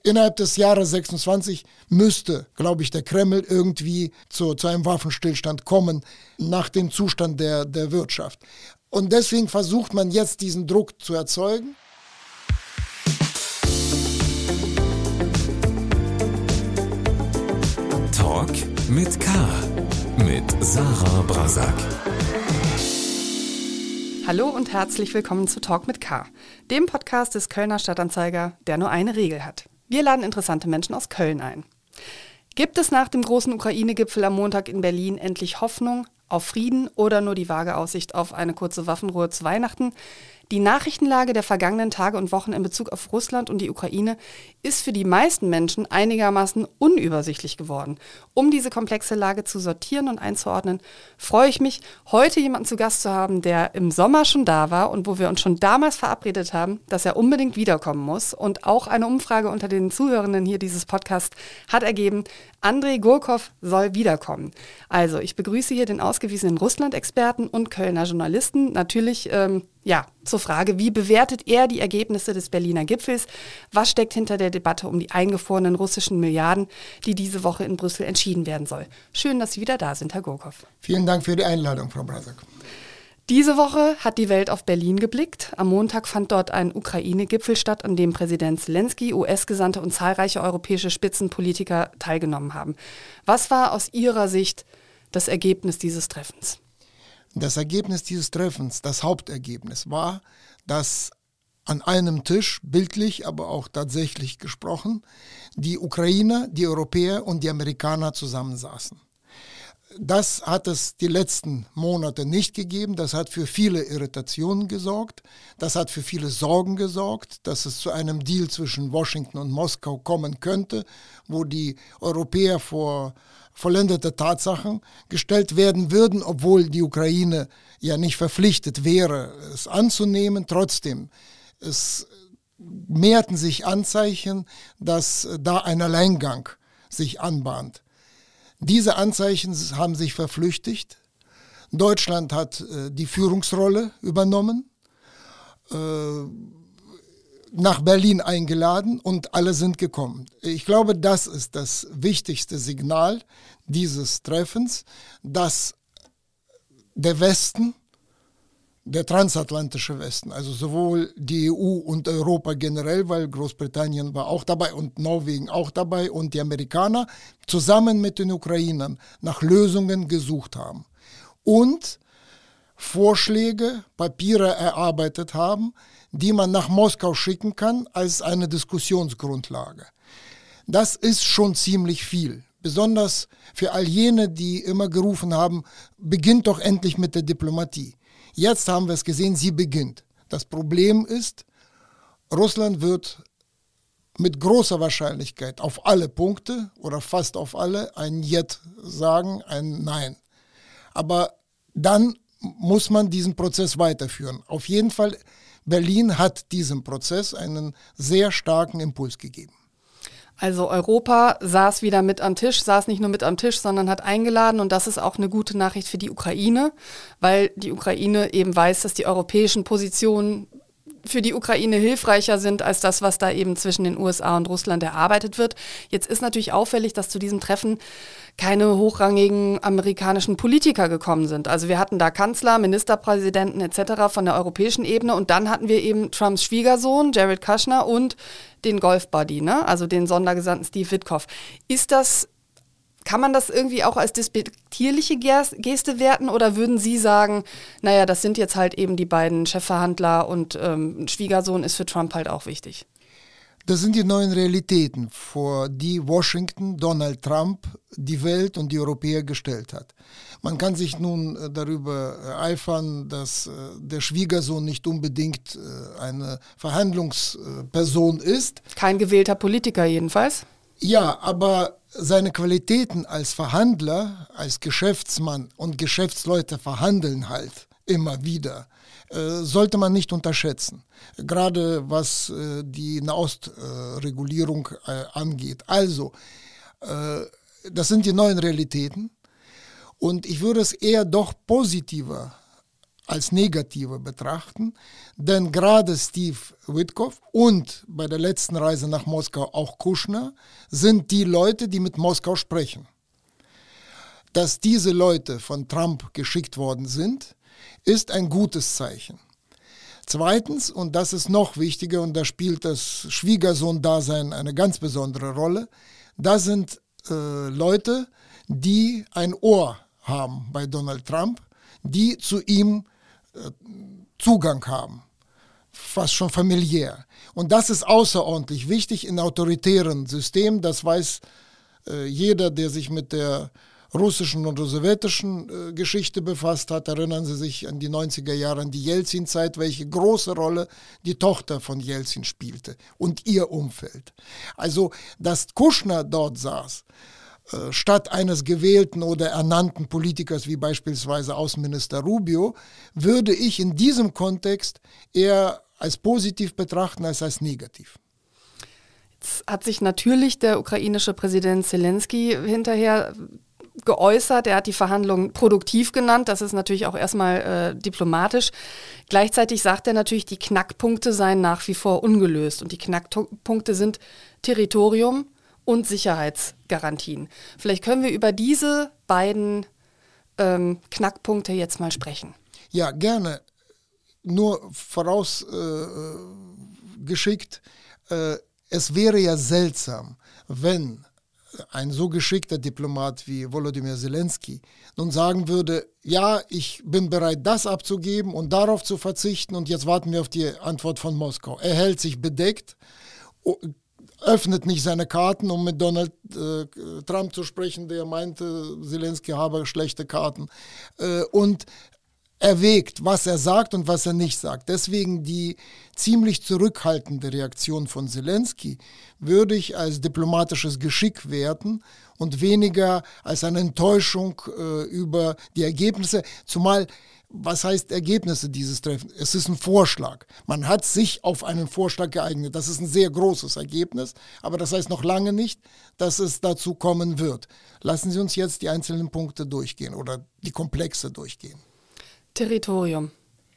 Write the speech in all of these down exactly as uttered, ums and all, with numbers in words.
Innerhalb des Jahres sechsundzwanzig müsste, glaube ich, der Kreml irgendwie zu, zu einem Waffenstillstand kommen, nach dem Zustand der, der Wirtschaft. Und deswegen versucht man jetzt, diesen Druck zu erzeugen. Talk mit K. mit Sarah Brasak. Hallo und herzlich willkommen zu Talk mit K, dem Podcast des Kölner Stadtanzeiger, der nur eine Regel hat. Wir laden interessante Menschen aus Köln ein. Gibt es nach dem großen Ukraine-Gipfel am Montag in Berlin endlich Hoffnung auf Frieden oder nur die vage Aussicht auf eine kurze Waffenruhe zu Weihnachten? Die Nachrichtenlage der vergangenen Tage und Wochen in Bezug auf Russland und die Ukraine ist für die meisten Menschen einigermaßen unübersichtlich geworden. Um diese komplexe Lage zu sortieren und einzuordnen, freue ich mich, heute jemanden zu Gast zu haben, der im Sommer schon da war und wo wir uns schon damals verabredet haben, dass er unbedingt wiederkommen muss. Und auch eine Umfrage unter den Zuhörenden hier dieses Podcasts hat ergeben, Andrei Gurkov soll wiederkommen. Also ich begrüße hier den ausgewiesenen Russland-Experten und Kölner Journalisten. Natürlich, ähm, ja, zur Frage, wie bewertet er die Ergebnisse des Berliner Gipfels? Was steckt hinter der Debatte um die eingefrorenen russischen Milliarden, die diese Woche in Brüssel entschieden werden soll? Schön, dass Sie wieder da sind, Herr Gurkov. Vielen Dank für die Einladung, Frau Brasak. Diese Woche hat die Welt auf Berlin geblickt. Am Montag fand dort ein Ukraine-Gipfel statt, an dem Präsident Zelensky, U S-Gesandte und zahlreiche europäische Spitzenpolitiker teilgenommen haben. Was war aus Ihrer Sicht das Ergebnis dieses Treffens? Das Ergebnis dieses Treffens, das Hauptergebnis war, dass an einem Tisch, bildlich, aber auch tatsächlich gesprochen, die Ukrainer, die Europäer und die Amerikaner zusammensaßen. Das hat es die letzten Monate nicht gegeben. Das hat für viele Irritationen gesorgt. Das hat für viele Sorgen gesorgt, dass es zu einem Deal zwischen Washington und Moskau kommen könnte, wo die Europäer vor vollendete Tatsachen gestellt werden würden, obwohl die Ukraine ja nicht verpflichtet wäre, es anzunehmen. Trotzdem, es mehrten sich Anzeichen, dass da ein Alleingang sich anbahnt. Diese Anzeichen haben sich verflüchtigt. Deutschland hat äh, die Führungsrolle übernommen, äh, nach Berlin eingeladen und alle sind gekommen. Ich glaube, das ist das wichtigste Signal dieses Treffens, dass der Westen, der transatlantische Westen, also sowohl die E U und Europa generell, weil Großbritannien war auch dabei und Norwegen auch dabei und die Amerikaner zusammen mit den Ukrainern nach Lösungen gesucht haben und Vorschläge, Papiere erarbeitet haben, die man nach Moskau schicken kann als eine Diskussionsgrundlage. Das ist schon ziemlich viel, besonders für all jene, die immer gerufen haben, beginnt doch endlich mit der Diplomatie. Jetzt haben wir es gesehen, sie beginnt. Das Problem ist, Russland wird mit großer Wahrscheinlichkeit auf alle Punkte oder fast auf alle ein Jet sagen, ein Nein. Aber dann muss man diesen Prozess weiterführen. Auf jeden Fall, Berlin hat diesem Prozess einen sehr starken Impuls gegeben. Also Europa saß wieder mit am Tisch, saß nicht nur mit am Tisch, sondern hat eingeladen und das ist auch eine gute Nachricht für die Ukraine, weil die Ukraine eben weiß, dass die europäischen Positionen für die Ukraine hilfreicher sind als das, was da eben zwischen den U S A und Russland erarbeitet wird. Jetzt ist natürlich auffällig, dass zu diesem Treffen keine hochrangigen amerikanischen Politiker gekommen sind. Also wir hatten da Kanzler, Ministerpräsidenten et cetera von der europäischen Ebene und dann hatten wir eben Trumps Schwiegersohn, Jared Kushner und den Golfbuddy, ne? Also den Sondergesandten Steve Witkoff. Ist das, kann man das irgendwie auch als despektierliche Geste werten oder würden Sie sagen, naja, das sind jetzt halt eben die beiden Chefverhandler und ähm, Schwiegersohn ist für Trump halt auch wichtig? Das sind die neuen Realitäten, vor die Washington, Donald Trump, die Welt und die Europäer gestellt hat. Man kann sich nun darüber eifern, dass der Schwiegersohn nicht unbedingt eine Verhandlungsperson ist. Kein gewählter Politiker jedenfalls. Ja, aber seine Qualitäten als Verhandler, als Geschäftsmann und Geschäftsleute verhandeln halt immer wieder, äh, sollte man nicht unterschätzen. Gerade was äh, die Nahostregulierung äh, angeht. Also, äh, das sind die neuen Realitäten und ich würde es eher doch positiver als negative betrachten, denn gerade Steve Witkoff und bei der letzten Reise nach Moskau auch Kushner sind die Leute, die mit Moskau sprechen. Dass diese Leute von Trump geschickt worden sind, ist ein gutes Zeichen. Zweitens, und das ist noch wichtiger, und da spielt das Schwiegersohn-Dasein eine ganz besondere Rolle, da sind äh, Leute, die ein Ohr haben bei Donald Trump, die zu ihm äh, Zugang haben, fast schon familiär. Und das ist außerordentlich wichtig in autoritären Systemen, das weiß äh, jeder, der sich mit der russischen und sowjetischen äh, Geschichte befasst hat. Erinnern Sie sich an die neunziger Jahre, an die Jelzin-Zeit, welche große Rolle die Tochter von Jelzin spielte und ihr Umfeld. Also, dass Kushner dort saß, äh, statt eines gewählten oder ernannten Politikers wie beispielsweise Außenminister Rubio, würde ich in diesem Kontext eher als positiv betrachten als als negativ. Jetzt hat sich natürlich der ukrainische Präsident Zelensky hinterher geäußert. Er hat die Verhandlungen produktiv genannt. Das ist natürlich auch erstmal äh, diplomatisch. Gleichzeitig sagt er natürlich, die Knackpunkte seien nach wie vor ungelöst. Und die Knackpunkte sind Territorium und Sicherheitsgarantien. Vielleicht können wir über diese beiden ähm, Knackpunkte jetzt mal sprechen. Ja, gerne. Nur vorausgeschickt, äh, äh, es wäre ja seltsam, wenn ein so geschickter Diplomat wie Volodymyr Zelensky nun sagen würde, ja, ich bin bereit, das abzugeben und darauf zu verzichten und jetzt warten wir auf die Antwort von Moskau. Er hält sich bedeckt, öffnet nicht seine Karten, um mit Donald äh, Trump zu sprechen, der meinte, Zelensky habe schlechte Karten, äh, und erwägt, was er sagt und was er nicht sagt. Deswegen die ziemlich zurückhaltende Reaktion von Zelensky würde ich als diplomatisches Geschick werten und weniger als eine Enttäuschung äh, über die Ergebnisse, zumal, was heißt Ergebnisse dieses Treffens? Es ist ein Vorschlag. Man hat sich auf einen Vorschlag geeignet. Das ist ein sehr großes Ergebnis, aber das heißt noch lange nicht, dass es dazu kommen wird. Lassen Sie uns jetzt die einzelnen Punkte durchgehen oder die Komplexe durchgehen. Territorium.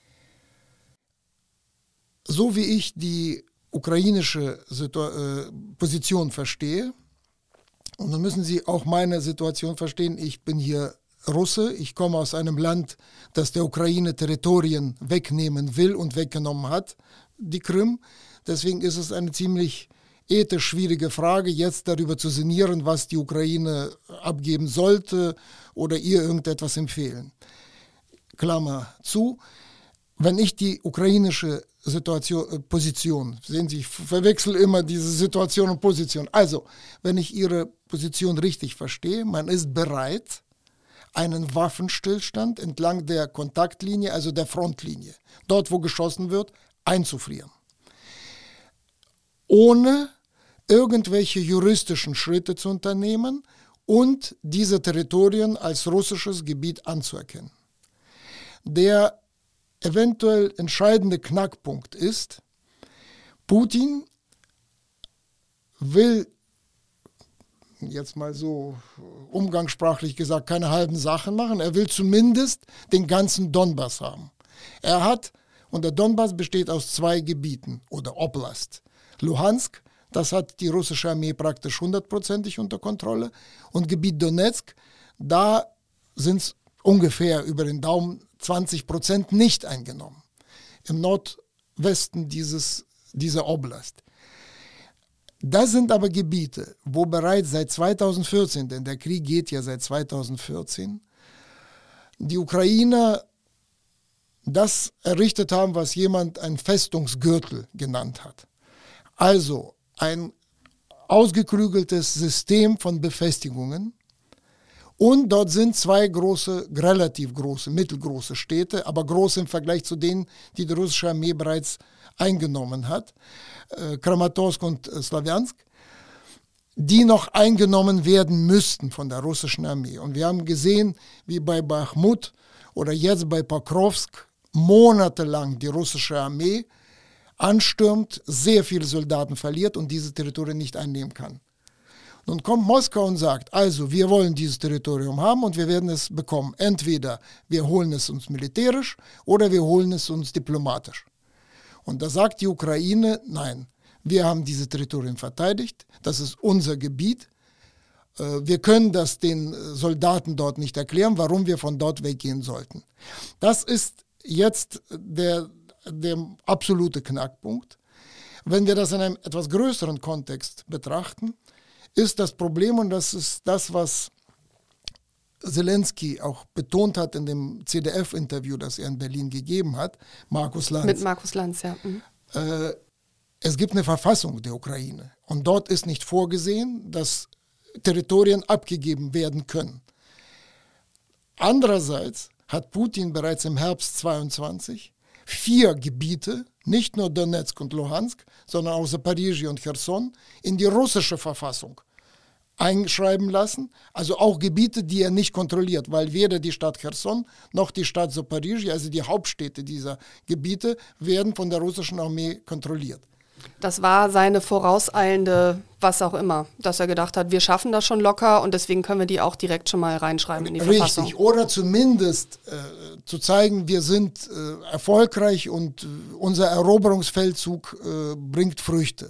So wie ich die ukrainische Situ- äh, Position verstehe, und dann müssen Sie auch meine Situation verstehen, ich bin hier Russe, ich komme aus einem Land, das der Ukraine Territorien wegnehmen will und weggenommen hat, die Krim. Deswegen ist es eine ziemlich ethisch schwierige Frage, jetzt darüber zu sinnieren, was die Ukraine abgeben sollte oder ihr irgendetwas empfehlen. Klammer zu, wenn ich die ukrainische Situation, äh, Position, sehen Sie, ich verwechsel immer diese Situation und Position. Also, wenn ich Ihre Position richtig verstehe, man ist bereit, einen Waffenstillstand entlang der Kontaktlinie, also der Frontlinie, dort wo geschossen wird, einzufrieren. Ohne irgendwelche juristischen Schritte zu unternehmen und diese Territorien als russisches Gebiet anzuerkennen. Der eventuell entscheidende Knackpunkt ist, Putin will, jetzt mal so umgangssprachlich gesagt, keine halben Sachen machen. Er will zumindest den ganzen Donbass haben. Er hat, und der Donbass besteht aus zwei Gebieten oder Oblast. Luhansk, das hat die russische Armee praktisch hundertprozentig unter Kontrolle. Und Gebiet Donetsk, da sind es ungefähr über den Daumen zwanzig Prozent nicht eingenommen. Im Nordwesten dieses, dieser Oblast. Das sind aber Gebiete, wo bereits seit zweitausendvierzehn, denn der Krieg geht ja seit zweitausendvierzehn, die Ukrainer das errichtet haben, was jemand ein Festungsgürtel genannt hat. Also ein ausgeklügeltes System von Befestigungen. Und dort sind zwei große, relativ große, mittelgroße Städte, aber groß im Vergleich zu denen, die die russische Armee bereits eingenommen hat, äh, Kramatorsk und äh, Slawjansk, die noch eingenommen werden müssten von der russischen Armee. Und wir haben gesehen, wie bei Bachmut oder jetzt bei Pokrovsk monatelang die russische Armee anstürmt, sehr viele Soldaten verliert und diese Territorien nicht einnehmen kann. Nun kommt Moskau und sagt, also wir wollen dieses Territorium haben und wir werden es bekommen. Entweder wir holen es uns militärisch oder wir holen es uns diplomatisch. Und da sagt die Ukraine, nein, wir haben diese Territorien verteidigt, das ist unser Gebiet. Wir können das den Soldaten dort nicht erklären, warum wir von dort weggehen sollten. Das ist jetzt der, der absolute Knackpunkt. Wenn wir das in einem etwas größeren Kontext betrachten, ist das Problem, und das ist das, was Zelensky auch betont hat in dem C D F-Interview, das er in Berlin gegeben hat, Markus Lanz. Mit Markus Lanz, ja. Mhm. Äh, es gibt eine Verfassung der Ukraine und dort ist nicht vorgesehen, dass Territorien abgegeben werden können. Andererseits hat Putin bereits im Herbst zweiundzwanzig vier Gebiete, nicht nur Donetsk und Luhansk, sondern auch Zaporizhzhia und Cherson, in die russische Verfassung einschreiben lassen. Also auch Gebiete, die er nicht kontrolliert, weil weder die Stadt Cherson noch die Stadt Zaporizhzhia, also die Hauptstädte dieser Gebiete, werden von der russischen Armee kontrolliert. Das war seine vorauseilende, was auch immer, dass er gedacht hat, wir schaffen das schon locker und deswegen können wir die auch direkt schon mal reinschreiben in die Richtig. Verfassung. Richtig, oder zumindest äh, zu zeigen, wir sind äh, erfolgreich und äh, unser Eroberungsfeldzug äh, bringt Früchte.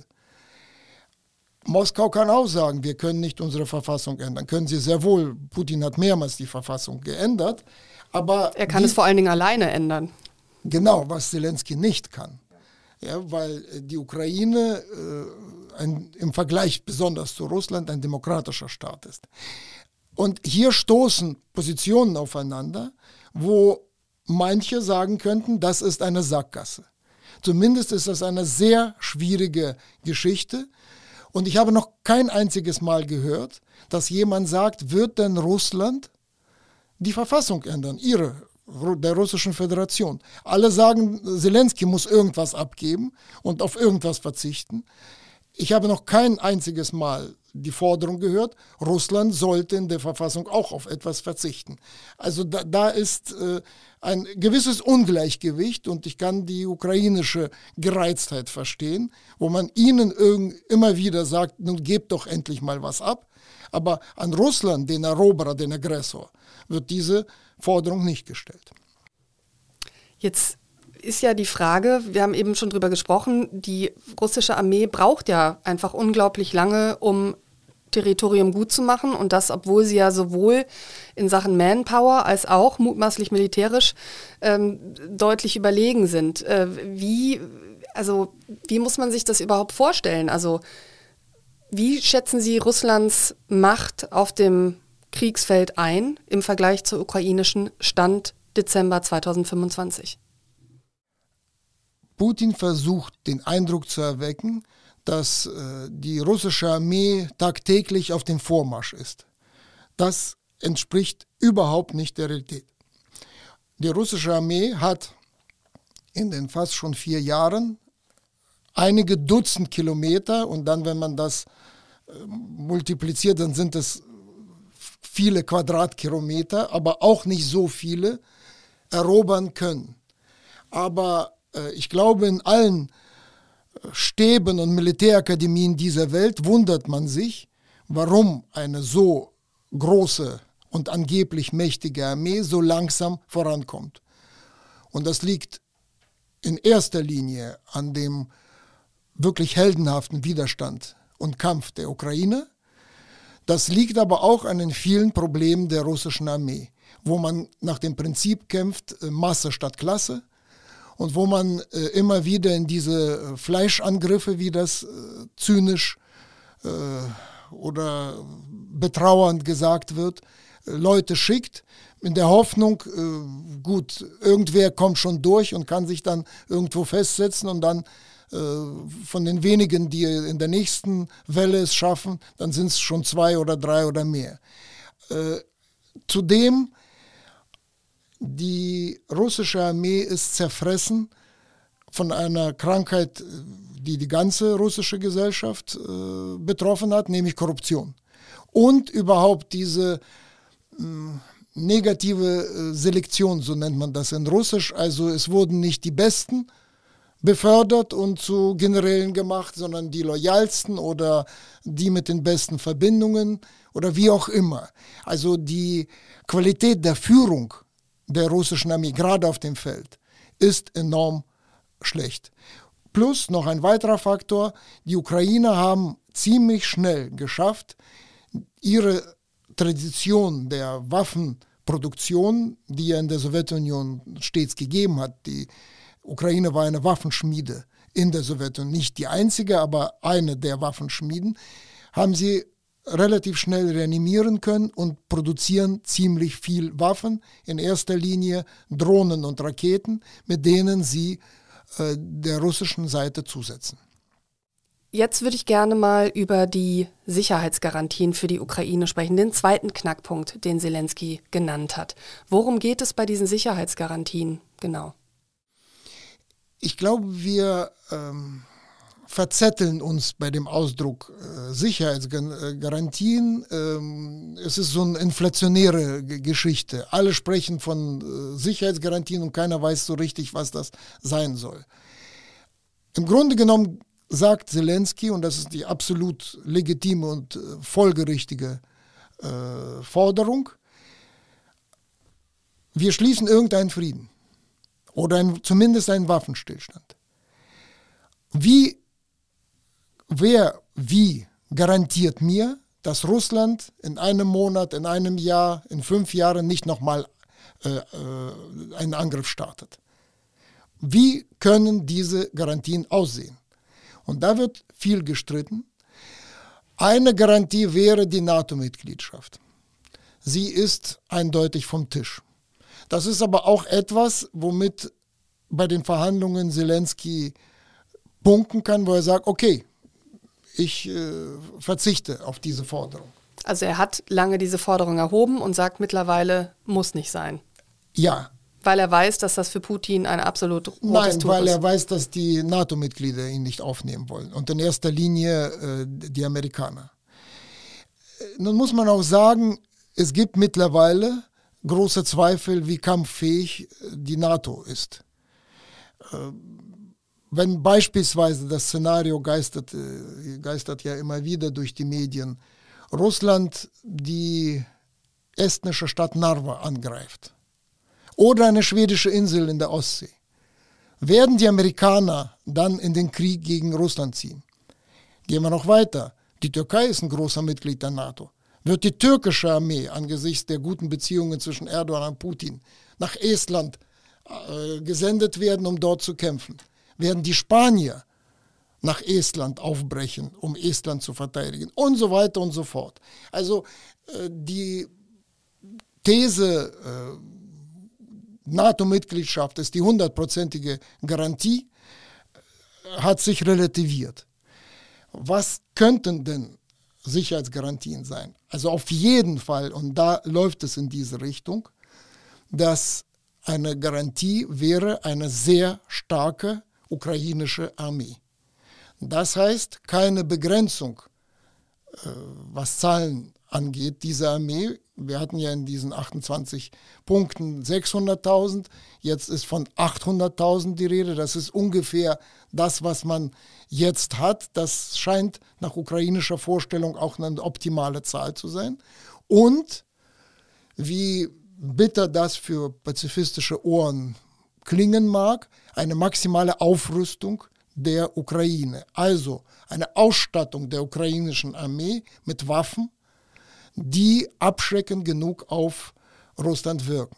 Moskau kann auch sagen, wir können nicht unsere Verfassung ändern. Können sie sehr wohl. Putin hat mehrmals die Verfassung geändert. Aber er kann die, es vor allen Dingen alleine ändern. Genau, was Zelensky nicht kann. Ja, weil die Ukraine äh, ein, im Vergleich besonders zu Russland ein demokratischer Staat ist. Und hier stoßen Positionen aufeinander, wo manche sagen könnten, das ist eine Sackgasse. Zumindest ist das eine sehr schwierige Geschichte. Und ich habe noch kein einziges Mal gehört, dass jemand sagt, wird denn Russland die Verfassung ändern, ihre der Russischen Föderation. Alle sagen, Zelensky muss irgendwas abgeben und auf irgendwas verzichten. Ich habe noch kein einziges Mal die Forderung gehört, Russland sollte in der Verfassung auch auf etwas verzichten. Also da, da ist äh, ein gewisses Ungleichgewicht und ich kann die ukrainische Gereiztheit verstehen, wo man ihnen irgend, immer wieder sagt, nun gebt doch endlich mal was ab. Aber an Russland, den Eroberer, den Aggressor, wird diese Forderung nicht gestellt. Jetzt ist ja die Frage, wir haben eben schon drüber gesprochen, die russische Armee braucht ja einfach unglaublich lange, um Territorium gut zu machen und das, obwohl sie ja sowohl in Sachen Manpower als auch mutmaßlich militärisch ähm, deutlich überlegen sind. Äh, wie, also, wie muss man sich das überhaupt vorstellen? Also wie schätzen Sie Russlands Macht auf dem Kriegsfeld ein im Vergleich zur ukrainischen Stand Dezember zweitausendfünfundzwanzig? Putin versucht, den Eindruck zu erwecken, dass äh, die russische Armee tagtäglich auf dem Vormarsch ist. Das entspricht überhaupt nicht der Realität. Die russische Armee hat in den fast schon vier Jahren einige Dutzend Kilometer und dann, wenn man das äh, multipliziert, dann sind es viele Quadratkilometer, aber auch nicht so viele, erobern können. Aber äh, ich glaube, in allen Stäben und Militärakademien dieser Welt wundert man sich, warum eine so große und angeblich mächtige Armee so langsam vorankommt. Und das liegt in erster Linie an dem wirklich heldenhaften Widerstand und Kampf der Ukraine. Das liegt aber auch an den vielen Problemen der russischen Armee, wo man nach dem Prinzip kämpft, Masse statt Klasse, und wo man äh, immer wieder in diese äh, Fleischangriffe, wie das äh, zynisch äh, oder betrauernd gesagt wird, äh, Leute schickt, in der Hoffnung, äh, gut, irgendwer kommt schon durch und kann sich dann irgendwo festsetzen und dann äh, von den wenigen, die in der nächsten Welle es schaffen, dann sind es schon zwei oder drei oder mehr. Äh, zudem Die russische Armee ist zerfressen von einer Krankheit, die die ganze russische Gesellschaft äh, betroffen hat, nämlich Korruption. Und überhaupt diese mh, negative äh, Selektion, so nennt man das in Russisch. Also es wurden nicht die Besten befördert und zu Generälen gemacht, sondern die loyalsten oder die mit den besten Verbindungen oder wie auch immer. Also die Qualität der Führung der russischen Armee, gerade auf dem Feld, ist enorm schlecht. Plus noch ein weiterer Faktor, die Ukrainer haben ziemlich schnell geschafft, ihre Tradition der Waffenproduktion, die ja in der Sowjetunion stets gegeben hat, die Ukraine war eine Waffenschmiede in der Sowjetunion, nicht die einzige, aber eine der Waffenschmieden, haben sie relativ schnell reanimieren können und produzieren ziemlich viel Waffen, in erster Linie Drohnen und Raketen, mit denen sie äh, der russischen Seite zusetzen. Jetzt würde ich gerne mal über die Sicherheitsgarantien für die Ukraine sprechen, den zweiten Knackpunkt, den Selenskyj genannt hat. Worum geht es bei diesen Sicherheitsgarantien genau? Ich glaube, wir ähm, verzetteln uns bei dem Ausdruck äh, Sicherheitsgarantien. Ähm, es ist so eine inflationäre G- Geschichte. Alle sprechen von äh, Sicherheitsgarantien und keiner weiß so richtig, was das sein soll. Im Grunde genommen sagt Selenskyj, und das ist die absolut legitime und äh, folgerichtige äh, Forderung, wir schließen irgendeinen Frieden. Oder ein, zumindest einen Waffenstillstand. Wie, wer, wie garantiert mir, dass Russland in einem Monat, in einem Jahr, in fünf Jahren nicht nochmal äh, äh, einen Angriff startet? Wie können diese Garantien aussehen? Und da wird viel gestritten. Eine Garantie wäre die NATO-Mitgliedschaft. Sie ist eindeutig vom Tisch. Das ist aber auch etwas, womit bei den Verhandlungen Selenskyj punkten kann, wo er sagt, okay, ich äh, verzichte auf diese Forderung. Also er hat lange diese Forderung erhoben und sagt mittlerweile, muss nicht sein. Ja. Weil er weiß, dass das für Putin ein absolut rotes Nein, Tuch weil ist. er weiß, dass die NATO-Mitglieder ihn nicht aufnehmen wollen. Und in erster Linie äh, die Amerikaner. Nun muss man auch sagen, es gibt mittlerweile große Zweifel, wie kampffähig die NATO ist. Wenn beispielsweise das Szenario geistert, geistert ja immer wieder durch die Medien, Russland die estnische Stadt Narva angreift oder eine schwedische Insel in der Ostsee, werden die Amerikaner dann in den Krieg gegen Russland ziehen? Gehen wir noch weiter. Die Türkei ist ein großer Mitglied der NATO. Wird die türkische Armee angesichts der guten Beziehungen zwischen Erdogan und Putin nach Estland äh, gesendet werden, um dort zu kämpfen? Werden die Spanier nach Estland aufbrechen, um Estland zu verteidigen? Und so weiter und so fort. Also äh, die These, äh, NATO-Mitgliedschaft ist die hundertprozentige Garantie, äh, hat sich relativiert. Was könnten denn Sicherheitsgarantien sein? Also auf jeden Fall, und da läuft es in diese Richtung, dass eine Garantie wäre eine sehr starke ukrainische Armee. Das heißt, keine Begrenzung, äh, was Zahlen angeht, dieser Armee. Wir hatten ja in diesen achtundzwanzig Punkten sechshunderttausend, jetzt ist von achthunderttausend die Rede. Das ist ungefähr das, was man jetzt hat. Das scheint nach ukrainischer Vorstellung auch eine optimale Zahl zu sein. Und wie bitter das für pazifistische Ohren klingen mag, eine maximale Aufrüstung der Ukraine. Also eine Ausstattung der ukrainischen Armee mit Waffen, die abschreckend genug auf Russland wirken.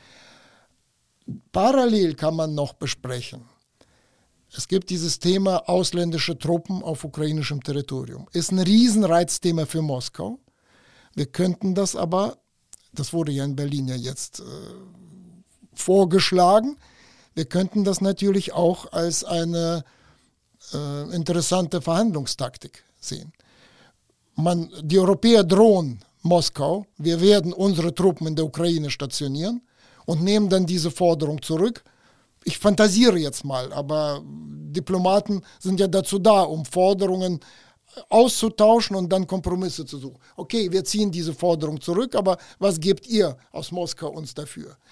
Parallel kann man noch besprechen, es gibt dieses Thema ausländische Truppen auf ukrainischem Territorium. Ist ein Riesenreizthema für Moskau. Wir könnten das aber, das wurde ja in Berlin ja jetzt äh, vorgeschlagen, wir könnten das natürlich auch als eine äh, interessante Verhandlungstaktik sehen. Man, die Europäer drohen Moskau, wir werden unsere Truppen in der Ukraine stationieren und nehmen dann diese Forderung zurück. Ich fantasiere jetzt mal, aber Diplomaten sind ja dazu da, um Forderungen auszutauschen und dann Kompromisse zu suchen. Okay, wir ziehen diese Forderung zurück, aber was gebt ihr aus Moskau uns dafür?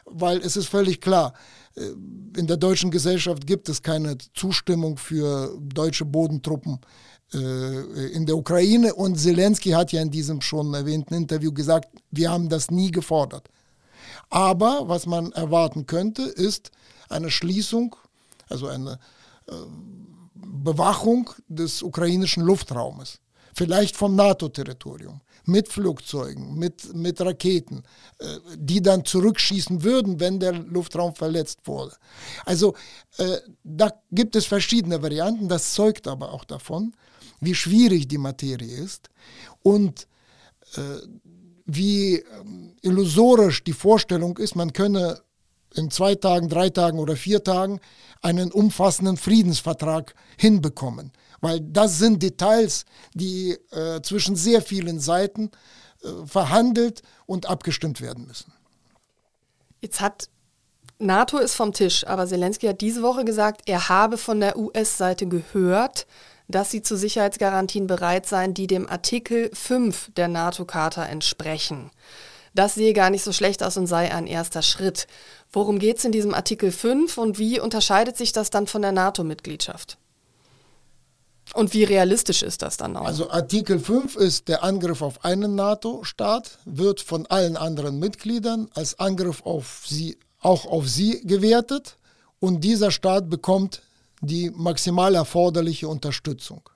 weil es ist völlig klar, in der deutschen Gesellschaft gibt es keine Zustimmung für deutsche Bodentruppen in der Ukraine, und Zelensky hat ja in diesem schon erwähnten Interview gesagt, wir haben das nie gefordert. Aber was man erwarten könnte, ist eine Schließung, also eine äh, Bewachung des ukrainischen Luftraumes, vielleicht vom NATO-Territorium, mit Flugzeugen, mit, mit Raketen, äh, die dann zurückschießen würden, wenn der Luftraum verletzt wurde. Also äh, da gibt es verschiedene Varianten, das zeugt aber auch davon, wie schwierig die Materie ist und äh, wie äh, illusorisch die Vorstellung ist, man könne in zwei Tagen, drei Tagen oder vier Tagen einen umfassenden Friedensvertrag hinbekommen. Weil das sind Details, die äh, zwischen sehr vielen Seiten äh, verhandelt und abgestimmt werden müssen. Jetzt hat NATO ist vom Tisch, aber Zelensky hat diese Woche gesagt, er habe von der U S-Seite gehört, dass sie zu Sicherheitsgarantien bereit seien, die dem Artikel fünf der NATO-Charta entsprechen. Das sehe gar nicht so schlecht aus und sei ein erster Schritt. Worum geht es in diesem Artikel fünf und wie unterscheidet sich das dann von der NATO-Mitgliedschaft? Und wie realistisch ist das dann auch? Also Artikel fünf ist der Angriff auf einen NATO-Staat, wird von allen anderen Mitgliedern als Angriff auf sie, auch auf sie gewertet, und dieser Staat bekommt die maximal erforderliche Unterstützung.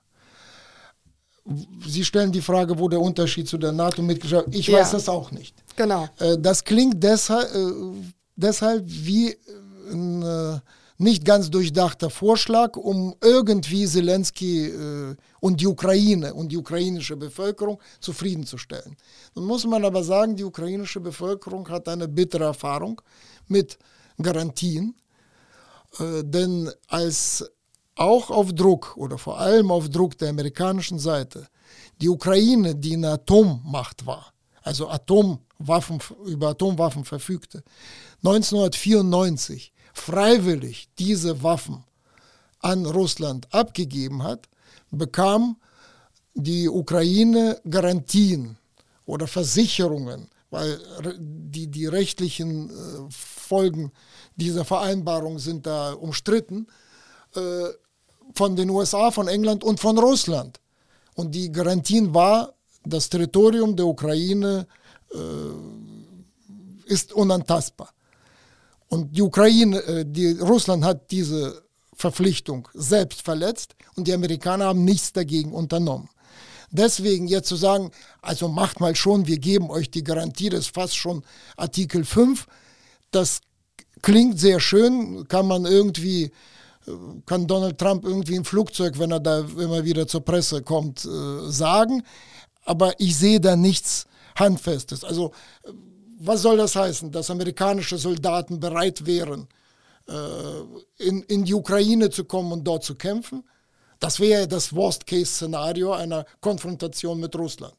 Sie stellen die Frage, wo der Unterschied zu der NATO-Mitgliedschaft ist. Ich ja. weiß das auch nicht. Genau. Das klingt deshalb, deshalb wie ein nicht ganz durchdachter Vorschlag, um irgendwie Zelensky und die Ukraine und die ukrainische Bevölkerung zufriedenzustellen. Nun muss man aber sagen, die ukrainische Bevölkerung hat eine bittere Erfahrung mit Garantien, denn als auch auf Druck oder vor allem auf Druck der amerikanischen Seite die Ukraine, die eine Atommacht war, also Atomwaffen, über Atomwaffen verfügte, neunzehnhundertvierundneunzig freiwillig diese Waffen an Russland abgegeben hat, bekam die Ukraine Garantien oder Versicherungen, weil die, die rechtlichen äh, Folgen dieser Vereinbarung sind da umstritten, äh, von den U S A, von England und von Russland. Und die Garantien war, das Territorium der Ukraine äh, ist unantastbar. Und die Ukraine, äh, die, Russland hat diese Verpflichtung selbst verletzt und die Amerikaner haben nichts dagegen unternommen. Deswegen jetzt zu sagen, also macht mal schon, wir geben euch die Garantie, das ist fast schon Artikel fünf, das klingt sehr schön, kann man irgendwie, kann Donald Trump irgendwie im Flugzeug, wenn er da immer wieder zur Presse kommt, sagen, aber ich sehe da nichts Handfestes. Also was soll das heißen, dass amerikanische Soldaten bereit wären, in, in die Ukraine zu kommen und dort zu kämpfen? Das wäre das Worst-Case-Szenario einer Konfrontation mit Russland.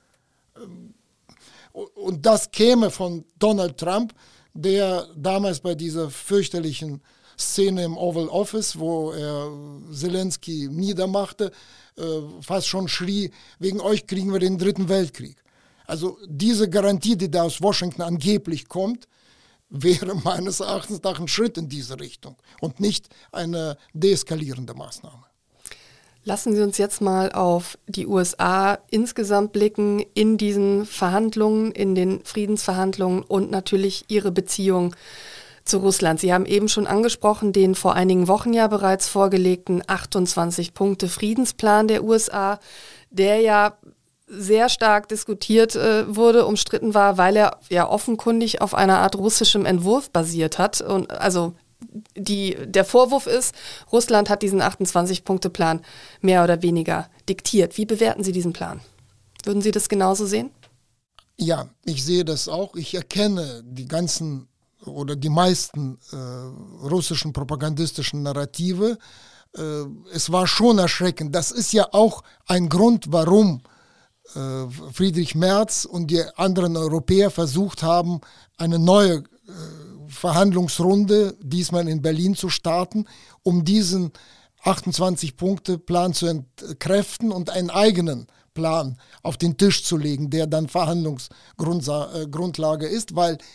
Und das käme von Donald Trump, der damals bei dieser fürchterlichen Szene im Oval Office, wo er Zelensky niedermachte, fast schon schrie, wegen euch kriegen wir den dritten Weltkrieg. Also diese Garantie, die da aus Washington angeblich kommt, wäre meines Erachtens nach ein Schritt in diese Richtung und nicht eine deeskalierende Maßnahme. Lassen Sie uns jetzt mal auf die U S A insgesamt blicken in diesen Verhandlungen, in den Friedensverhandlungen und natürlich Ihre Beziehung zu Russland. Sie haben eben schon angesprochen, den vor einigen Wochen ja bereits vorgelegten achtundzwanzig Punkte Friedensplan der U S A, der ja sehr stark diskutiert äh, wurde, umstritten war, weil er ja offenkundig auf einer Art russischem Entwurf basiert hat. Und also die, der Vorwurf ist, Russland hat diesen achtundzwanzig Punkte Plan mehr oder weniger diktiert. Wie bewerten Sie diesen Plan? Würden Sie das genauso sehen? Ja, ich sehe das auch. Ich erkenne die ganzen oder die meisten äh, russischen propagandistischen Narrative. Äh, es war schon erschreckend. Das ist ja auch ein Grund, warum äh, Friedrich Merz und die anderen Europäer versucht haben, eine neue äh, Verhandlungsrunde, diesmal in Berlin, zu starten, um diesen achtundzwanzig Punkte Plan zu entkräften und einen eigenen Plan auf den Tisch zu legen, der dann Verhandlungsgrundlage ist, weil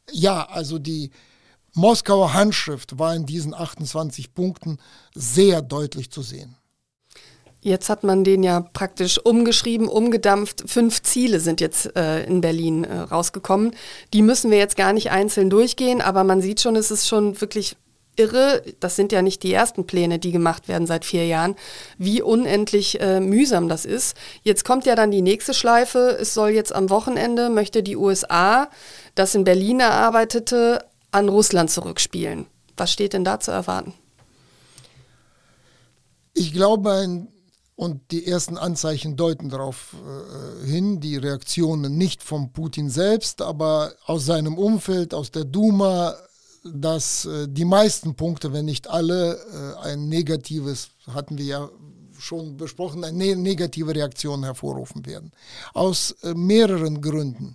Ja, also die Moskauer Handschrift war in diesen achtundzwanzig Punkten sehr deutlich zu sehen. Jetzt hat man den ja praktisch umgeschrieben, umgedampft. Fünf Ziele sind jetzt äh, in Berlin äh, rausgekommen. Die müssen wir jetzt gar nicht einzeln durchgehen, aber man sieht schon, es ist schon wirklich irre. Das sind ja nicht die ersten Pläne, die gemacht werden seit vier Jahren, wie unendlich äh, mühsam das ist. Jetzt kommt ja dann die nächste Schleife. Es soll jetzt am Wochenende, möchte die U S A das in Berlin erarbeitete an Russland zurückspielen. Was steht denn da zu erwarten? Ich glaube, ein Und die ersten Anzeichen deuten darauf äh, hin, die Reaktionen nicht von Putin selbst, aber aus seinem Umfeld, aus der Duma, dass äh, die meisten Punkte, wenn nicht alle, äh, ein negatives, hatten wir ja schon besprochen, eine ne- negative Reaktion hervorrufen werden. Aus äh, mehreren Gründen.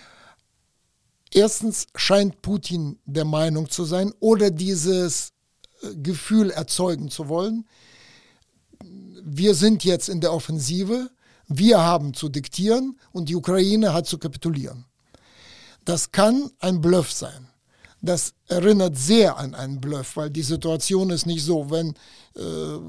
Erstens scheint Putin der Meinung zu sein oder dieses äh, Gefühl erzeugen zu wollen, wir sind jetzt in der Offensive, wir haben zu diktieren und die Ukraine hat zu kapitulieren. Das kann ein Bluff sein. Das erinnert sehr an einen Bluff, weil die Situation ist nicht so, wenn äh,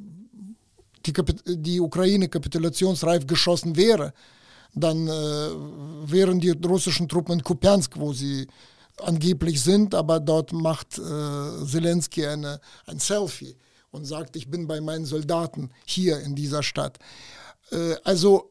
die, Kapit- die Ukraine kapitulationsreif geschossen wäre, dann äh, wären die russischen Truppen in Kupiansk, wo sie angeblich sind, aber dort macht äh, Zelensky eine, ein Selfie und sagt, ich bin bei meinen Soldaten hier in dieser Stadt. Äh, also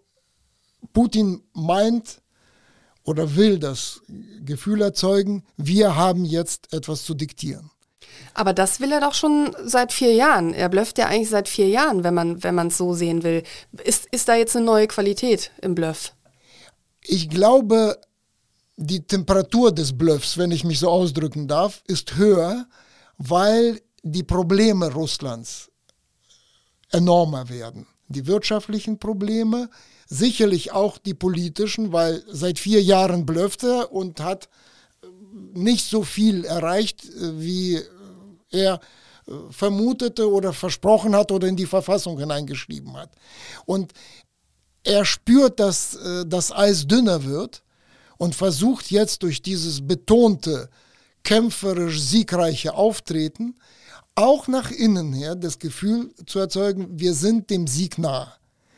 Putin meint oder will das Gefühl erzeugen, wir haben jetzt etwas zu diktieren. Aber das will er doch schon seit vier Jahren. Er blufft ja eigentlich seit vier Jahren, wenn man wenn man es so sehen will. Ist, ist da jetzt eine neue Qualität im Bluff? Ich glaube, die Temperatur des Bluffs, wenn ich mich so ausdrücken darf, ist höher, weil die Probleme Russlands enormer werden. Die wirtschaftlichen Probleme, sicherlich auch die politischen, weil seit vier Jahren blufft er und hat nicht so viel erreicht, wie er vermutete oder versprochen hat oder in die Verfassung hineingeschrieben hat. Und er spürt, dass das Eis dünner wird und versucht jetzt durch dieses betonte, kämpferisch siegreiche Auftreten auch nach innen her das Gefühl zu erzeugen, wir sind dem Sieg nah.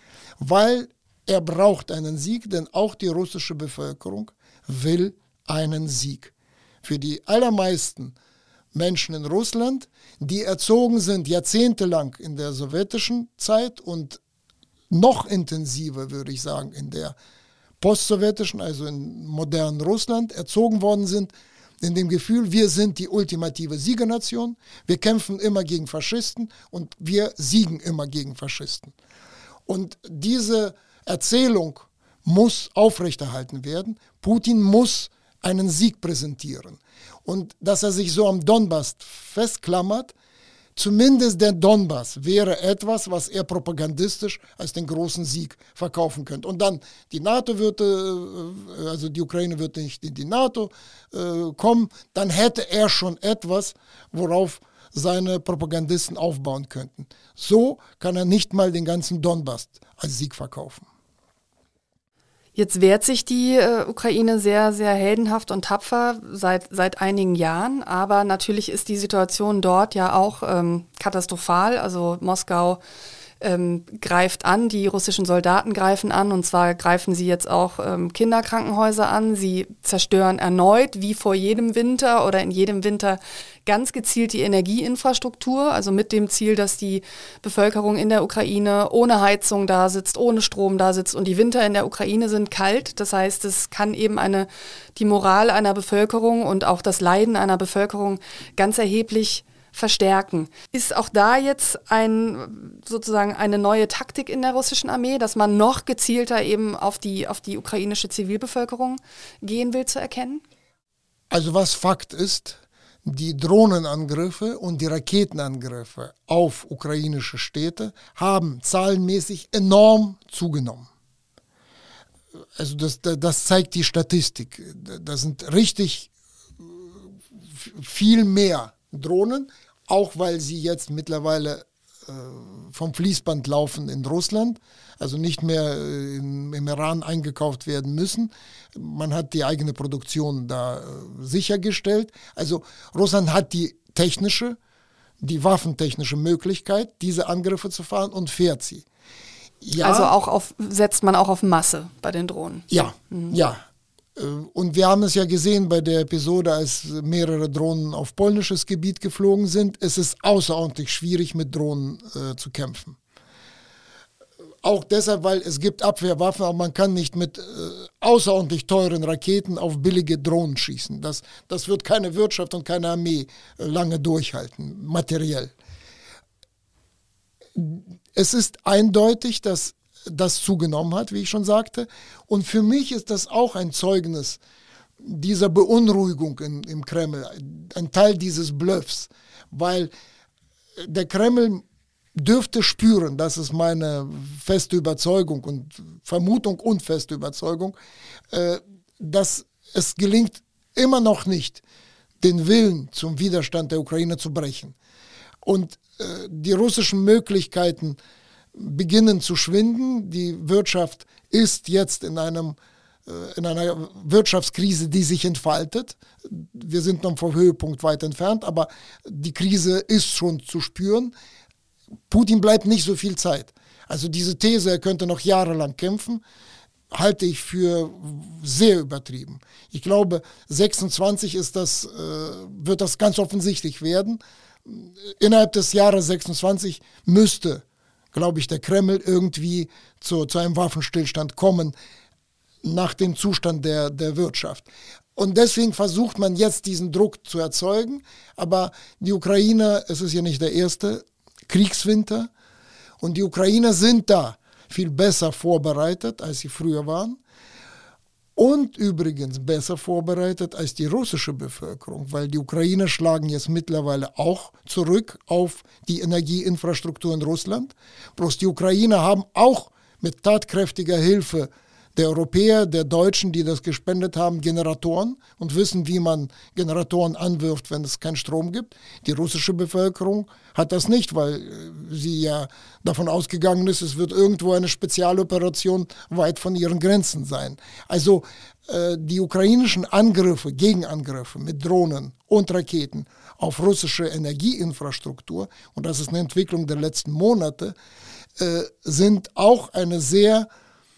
Weil er braucht einen Sieg, denn auch die russische Bevölkerung will einen Sieg. Für die allermeisten Menschen in Russland, die erzogen sind jahrzehntelang in der sowjetischen Zeit und noch intensiver, würde ich sagen, in der postsowjetischen, also in modernen Russland, erzogen worden sind, in dem Gefühl, wir sind die ultimative Siegernation, wir kämpfen immer gegen Faschisten und wir siegen immer gegen Faschisten. Und diese Erzählung muss aufrechterhalten werden. Putin muss einen Sieg präsentieren. Und dass er sich so am Donbass festklammert, zumindest der Donbass wäre etwas, was er propagandistisch als den großen Sieg verkaufen könnte. Und dann die NATO würde, also die Ukraine würde nicht in die NATO äh, kommen, dann hätte er schon etwas, worauf seine Propagandisten aufbauen könnten. So kann er nicht mal den ganzen Donbass als Sieg verkaufen. Jetzt wehrt sich die äh, Ukraine sehr, sehr heldenhaft und tapfer seit, seit einigen Jahren. Aber natürlich ist die Situation dort ja auch ähm, katastrophal. Also Moskau ähm, greift an, die russischen Soldaten greifen an. Und zwar greifen sie jetzt auch ähm, Kinderkrankenhäuser an. Sie zerstören erneut, wie vor jedem Winter oder in jedem Winter, ganz gezielt die Energieinfrastruktur, also mit dem Ziel, dass die Bevölkerung in der Ukraine ohne Heizung da sitzt, ohne Strom da sitzt. Und die Winter in der Ukraine sind kalt. Das heißt, es kann eben eine, die Moral einer Bevölkerung und auch das Leiden einer Bevölkerung ganz erheblich verstärken. Ist auch da jetzt ein, sozusagen eine neue Taktik in der russischen Armee, dass man noch gezielter eben auf die, auf die ukrainische Zivilbevölkerung gehen will, zu erkennen? Also was Fakt ist, die Drohnenangriffe und die Raketenangriffe auf ukrainische Städte haben zahlenmäßig enorm zugenommen. Also das, das zeigt die Statistik. Das sind richtig viel mehr Drohnen, auch weil sie jetzt mittlerweile äh, vom Fließband laufen in Russland, also nicht mehr in, im Iran eingekauft werden müssen. Man hat die eigene Produktion da sichergestellt. Also Russland hat die technische, die waffentechnische Möglichkeit, diese Angriffe zu fahren und fährt sie. Ja, also auch auf, setzt man auch auf Masse bei den Drohnen? Ja, mhm. ja. Und wir haben es ja gesehen bei der Episode, als mehrere Drohnen auf polnisches Gebiet geflogen sind. Es ist außerordentlich schwierig, mit Drohnen äh, zu kämpfen. Auch deshalb, weil es gibt Abwehrwaffen, aber man kann nicht mit äh, außerordentlich teuren Raketen auf billige Drohnen schießen. Das, das wird keine Wirtschaft und keine Armee äh, lange durchhalten, materiell. Es ist eindeutig, dass das zugenommen hat, wie ich schon sagte. Und für mich ist das auch ein Zeugnis dieser Beunruhigung in, im Kreml, ein Teil dieses Bluffs, weil der Kreml dürfte spüren, das ist meine feste Überzeugung und Vermutung und feste Überzeugung, äh, dass es gelingt immer noch nicht, den Willen zum Widerstand der Ukraine zu brechen. Und äh, die russischen Möglichkeiten beginnen zu schwinden. Die Wirtschaft ist jetzt in einem in einer Wirtschaftskrise, die sich entfaltet. Wir sind noch vom Höhepunkt weit entfernt, aber die Krise ist schon zu spüren. Putin bleibt nicht so viel Zeit. Also diese These, er könnte noch jahrelang kämpfen, halte ich für sehr übertrieben. Ich glaube, sechsundzwanzig ist das, wird das ganz offensichtlich werden. Innerhalb des Jahres sechsundzwanzig müsste, glaube ich, der Kreml irgendwie zu, zu einem Waffenstillstand kommen, nach dem Zustand der, der Wirtschaft. Und deswegen versucht man jetzt diesen Druck zu erzeugen, aber die Ukrainer, es ist ja nicht der erste Kriegswinter, und die Ukrainer sind da viel besser vorbereitet, als sie früher waren. Und übrigens besser vorbereitet als die russische Bevölkerung, weil die Ukrainer schlagen jetzt mittlerweile auch zurück auf die Energieinfrastruktur in Russland. Bloß die Ukrainer haben auch mit tatkräftiger Hilfe der Europäer, der Deutschen, die das gespendet haben, Generatoren und wissen, wie man Generatoren anwirft, wenn es keinen Strom gibt. Die russische Bevölkerung hat das nicht, weil sie ja davon ausgegangen ist, es wird irgendwo eine Spezialoperation weit von ihren Grenzen sein. Also äh, die ukrainischen Angriffe, Gegenangriffe mit Drohnen und Raketen auf russische Energieinfrastruktur, und das ist eine Entwicklung der letzten Monate, äh, sind auch eine sehr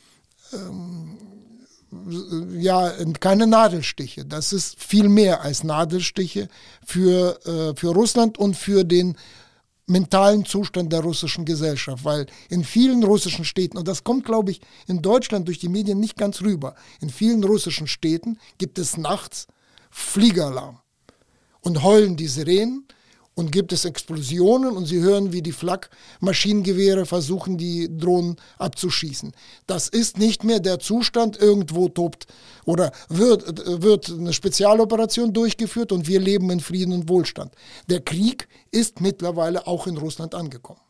ja, keine Nadelstiche. Das ist viel mehr als Nadelstiche für, äh, für Russland und für den mentalen Zustand der russischen Gesellschaft, weil in vielen russischen Städten, und das kommt, glaube ich, in Deutschland durch die Medien nicht ganz rüber, in vielen russischen Städten gibt es nachts Fliegeralarm und heulen die Sirenen und gibt es Explosionen und sie hören, wie die Flak-Maschinengewehre versuchen, die Drohnen abzuschießen. Das ist nicht mehr der Zustand, irgendwo tobt oder wird, wird eine Spezialoperation durchgeführt und wir leben in Frieden und Wohlstand. Der Krieg ist mittlerweile auch in Russland angekommen.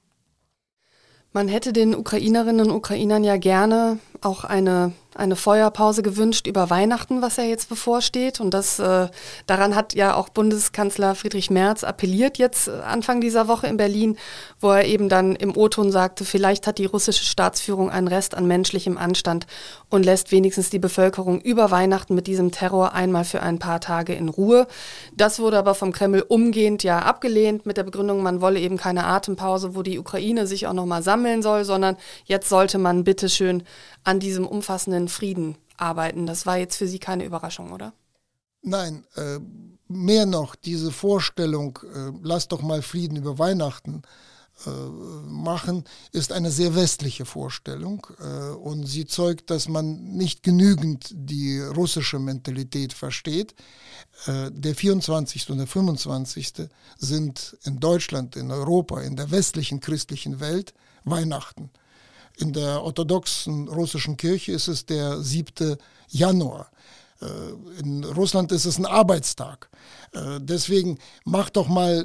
Man hätte den Ukrainerinnen und Ukrainern ja gerne auch eine, eine Feuerpause gewünscht über Weihnachten, was ja jetzt bevorsteht. Und das, äh, daran hat ja auch Bundeskanzler Friedrich Merz appelliert jetzt Anfang dieser Woche in Berlin, wo er eben dann im O-Ton sagte, vielleicht hat die russische Staatsführung einen Rest an menschlichem Anstand und lässt wenigstens die Bevölkerung über Weihnachten mit diesem Terror einmal für ein paar Tage in Ruhe. Das wurde aber vom Kreml umgehend ja abgelehnt mit der Begründung, man wolle eben keine Atempause, wo die Ukraine sich auch nochmal sammeln soll, sondern jetzt sollte man bitteschön an diesem umfassenden Frieden arbeiten. Das war jetzt für Sie keine Überraschung, oder? Nein, äh, mehr noch, diese Vorstellung, äh, lass doch mal Frieden über Weihnachten äh, machen, ist eine sehr westliche Vorstellung äh, und sie zeugt, dass man nicht genügend die russische Mentalität versteht. Äh, der vierundzwanzigste und der fünfundzwanzigste sind in Deutschland, in Europa, in der westlichen christlichen Welt Weihnachten. In der orthodoxen russischen Kirche ist es der siebte Januar. In Russland ist es ein Arbeitstag. Deswegen macht doch mal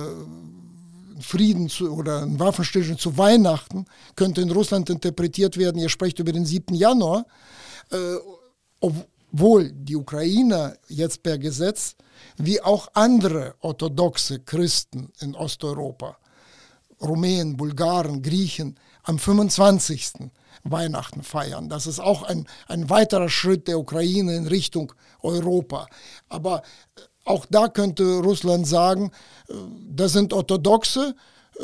Frieden zu, oder ein Waffenstillstand zu Weihnachten, könnte in Russland interpretiert werden, ihr sprecht über den siebten Januar, obwohl die Ukrainer jetzt per Gesetz, wie auch andere orthodoxe Christen in Osteuropa, Rumänen, Bulgaren, Griechen am fünfundzwanzigsten Weihnachten feiern. Das ist auch ein, ein weiterer Schritt der Ukraine in Richtung Europa. Aber auch da könnte Russland sagen, das sind Orthodoxe,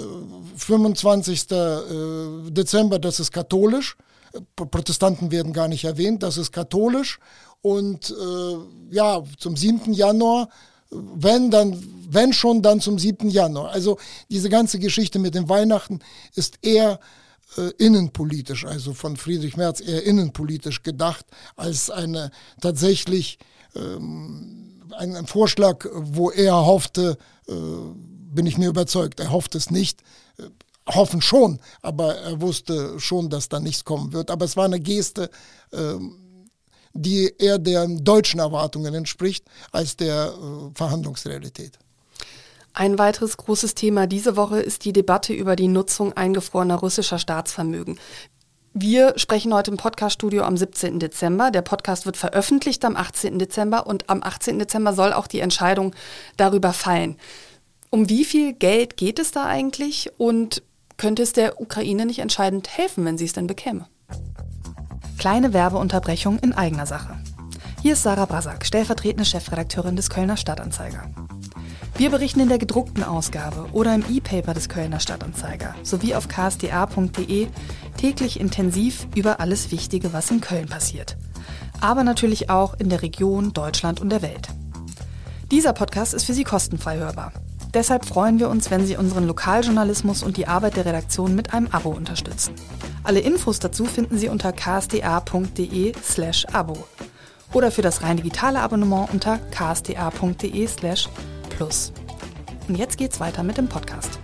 fünfundzwanzigsten Dezember, das ist katholisch, Protestanten werden gar nicht erwähnt, das ist katholisch und äh, ja, zum siebten Januar, wenn dann, wenn schon, dann zum siebten Januar. Also diese ganze Geschichte mit den Weihnachten ist eher äh, innenpolitisch, also von Friedrich Merz eher innenpolitisch gedacht, als eine tatsächlich ähm, ein, ein Vorschlag, wo er hoffte, äh, bin ich mir überzeugt, er hofft es nicht, äh, hoffen schon, aber er wusste schon, dass da nichts kommen wird. Aber es war eine Geste, äh, die eher der deutschen Erwartungen entspricht, als der äh, Verhandlungsrealität. Ein weiteres großes Thema diese Woche ist die Debatte über die Nutzung eingefrorener russischer Staatsvermögen. Wir sprechen heute im Podcast-Studio am siebzehnten Dezember. Der Podcast wird veröffentlicht am achtzehnten Dezember und am achtzehnten Dezember soll auch die Entscheidung darüber fallen. Um wie viel Geld geht es da eigentlich und könnte es der Ukraine nicht entscheidend helfen, wenn sie es denn bekäme? Kleine Werbeunterbrechung in eigener Sache. Hier ist Sarah Brasak, stellvertretende Chefredakteurin des Kölner Stadtanzeiger. Wir berichten in der gedruckten Ausgabe oder im E-Paper des Kölner Stadtanzeiger sowie auf k s d a punkt d e täglich intensiv über alles Wichtige, was in Köln passiert. Aber natürlich auch in der Region, Deutschland und der Welt. Dieser Podcast ist für Sie kostenfrei hörbar. Deshalb freuen wir uns, wenn Sie unseren Lokaljournalismus und die Arbeit der Redaktion mit einem Abo unterstützen. Alle Infos dazu finden Sie unter k s d a punkt d e slash abo oder für das rein digitale Abonnement unter k s d a punkt d e slash plus. Und jetzt geht's weiter mit dem Podcast.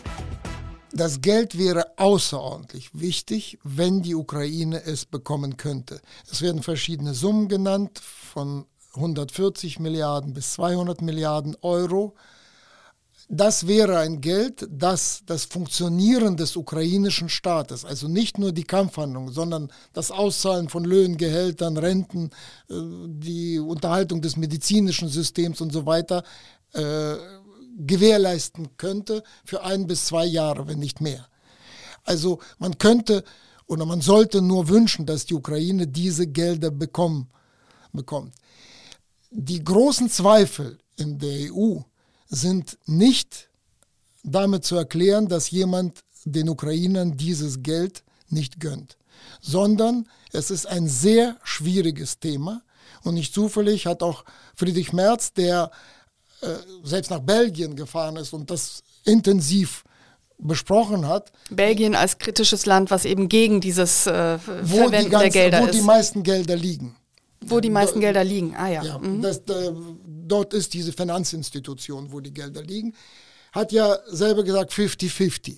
Das Geld wäre außerordentlich wichtig, wenn die Ukraine es bekommen könnte. Es werden verschiedene Summen genannt, von hundertvierzig Milliarden bis zweihundert Milliarden Euro. Das wäre ein Geld, das das Funktionieren des ukrainischen Staates, also nicht nur die Kampfhandlungen, sondern das Auszahlen von Löhnen, Gehältern, Renten, die Unterhaltung des medizinischen Systems und so weiter, äh, gewährleisten könnte für ein bis zwei Jahre, wenn nicht mehr. Also man könnte oder man sollte nur wünschen, dass die Ukraine diese Gelder bekommen, bekommt. Die großen Zweifel in der E U sind nicht damit zu erklären, dass jemand den Ukrainern dieses Geld nicht gönnt, sondern es ist ein sehr schwieriges Thema und nicht zufällig hat auch Friedrich Merz, der äh, selbst nach Belgien gefahren ist und das intensiv besprochen hat. Belgien als kritisches Land, was eben gegen dieses äh, wo Verwenden die ganzen, der Gelder wo ist. die meisten Gelder liegen. Wo die meisten Gelder liegen, ah ja. ja mhm. das, äh, dort ist diese Finanzinstitution, wo die Gelder liegen. Hat ja selber gesagt fünfzig fünfzig.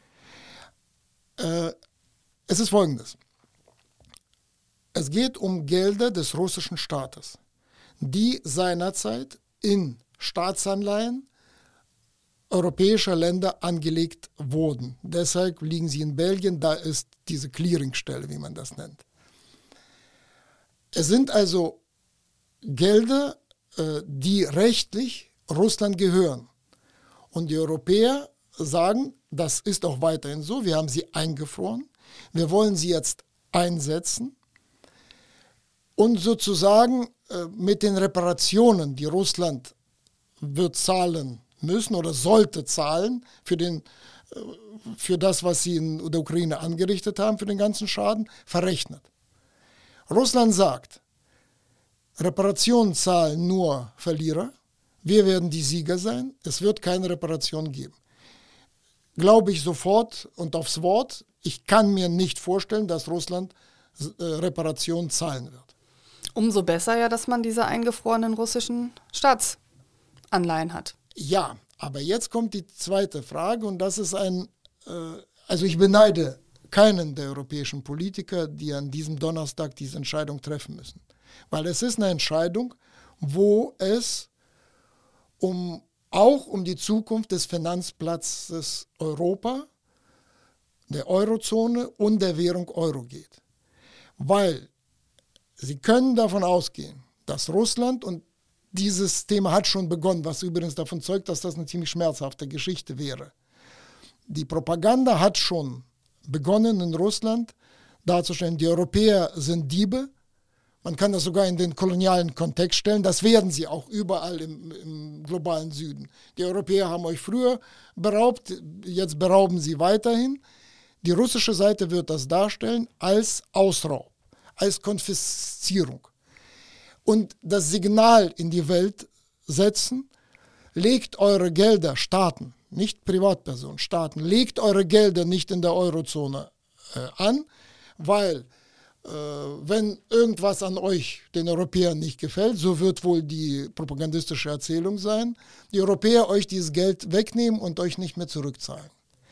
Äh, es ist Folgendes. Es geht um Gelder des russischen Staates, die seinerzeit in Staatsanleihen europäischer Länder angelegt wurden. Deshalb liegen sie in Belgien, da ist diese Clearingstelle, wie man das nennt. Es sind also Gelder, äh, die rechtlich Russland gehören. Und die Europäer sagen, das ist auch weiterhin so, wir haben sie eingefroren, wir wollen sie jetzt einsetzen und sozusagen äh, mit den Reparationen, die Russland wird zahlen müssen oder sollte zahlen für, den, äh, für das, was sie in der Ukraine angerichtet haben, für den ganzen Schaden, verrechnet. Russland sagt, Reparationen zahlen nur Verlierer, wir werden die Sieger sein, es wird keine Reparation geben. Glaube ich sofort und aufs Wort, ich kann mir nicht vorstellen, dass Russland äh, Reparationen zahlen wird. Umso besser ja, dass man diese eingefrorenen russischen Staatsanleihen hat. Ja, aber jetzt kommt die zweite Frage und das ist ein, äh, also ich beneide keinen der europäischen Politiker, die an diesem Donnerstag diese Entscheidung treffen müssen. Weil es ist eine Entscheidung, wo es um, auch um die Zukunft des Finanzplatzes Europa, der Eurozone und der Währung Euro geht. Weil sie können davon ausgehen, dass Russland, und dieses Thema hat schon begonnen, was übrigens davon zeugt, dass das eine ziemlich schmerzhafte Geschichte wäre, die Propaganda hat schon begonnen in Russland darzustellen, die Europäer sind Diebe. Man kann das sogar in den kolonialen Kontext stellen. Das werden sie auch überall im, im globalen Süden. Die Europäer haben euch früher beraubt, jetzt berauben sie weiterhin. Die russische Seite wird das darstellen als Ausraub, als Konfiszierung. Und das Signal in die Welt setzen, legt eure Gelder, Staaten, nicht Privatpersonen, Staaten, legt eure Gelder nicht in der Eurozone äh, an, weil äh, wenn irgendwas an euch, den Europäern, nicht gefällt, so wird wohl die propagandistische Erzählung sein, die Europäer euch dieses Geld wegnehmen und euch nicht mehr zurückzahlen.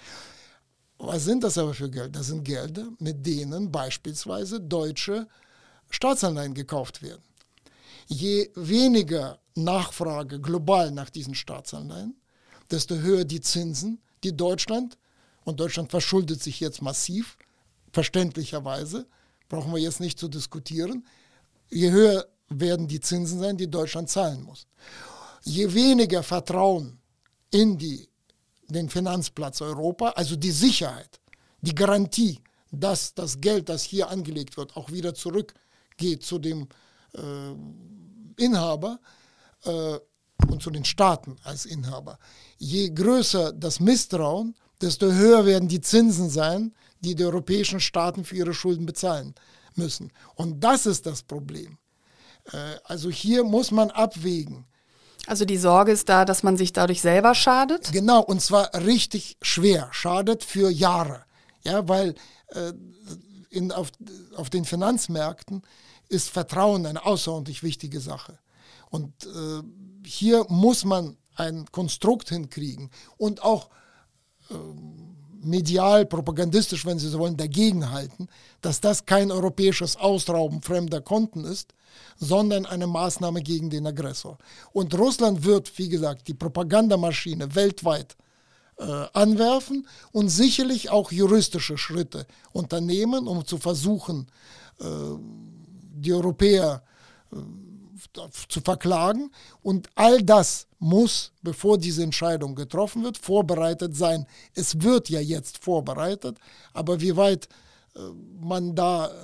Was sind das aber für Gelder? Das sind Gelder, mit denen beispielsweise deutsche Staatsanleihen gekauft werden. Je weniger Nachfrage global nach diesen Staatsanleihen, desto höher die Zinsen, die Deutschland, und Deutschland verschuldet sich jetzt massiv, verständlicherweise, brauchen wir jetzt nicht zu diskutieren, je höher werden die Zinsen sein, die Deutschland zahlen muss. Je weniger Vertrauen in die, den Finanzplatz Europa, also die Sicherheit, die Garantie, dass das Geld, das hier angelegt wird, auch wieder zurückgeht zu dem äh, Inhaber äh, und zu den Staaten als Inhaber. Je größer das Misstrauen, desto höher werden die Zinsen sein, die die europäischen Staaten für ihre Schulden bezahlen müssen. Und das ist das Problem. Äh, also hier muss man abwägen. Also die Sorge ist da, dass man sich dadurch selber schadet? Genau, und zwar richtig schwer, schadet für Jahre. Ja, weil äh, in, auf, auf den Finanzmärkten ist Vertrauen eine außerordentlich wichtige Sache. Und äh, hier muss man ein Konstrukt hinkriegen und auch äh, medial, propagandistisch, wenn Sie so wollen, dagegenhalten, dass das kein europäisches Ausrauben fremder Konten ist, sondern eine Maßnahme gegen den Aggressor. Und Russland wird, wie gesagt, die Propagandamaschine weltweit äh, anwerfen und sicherlich auch juristische Schritte unternehmen, um zu versuchen, äh, die Europäer äh, zu verklagen. Und all das muss, bevor diese Entscheidung getroffen wird, vorbereitet sein. Es wird ja jetzt vorbereitet, aber wie weit äh, man da äh,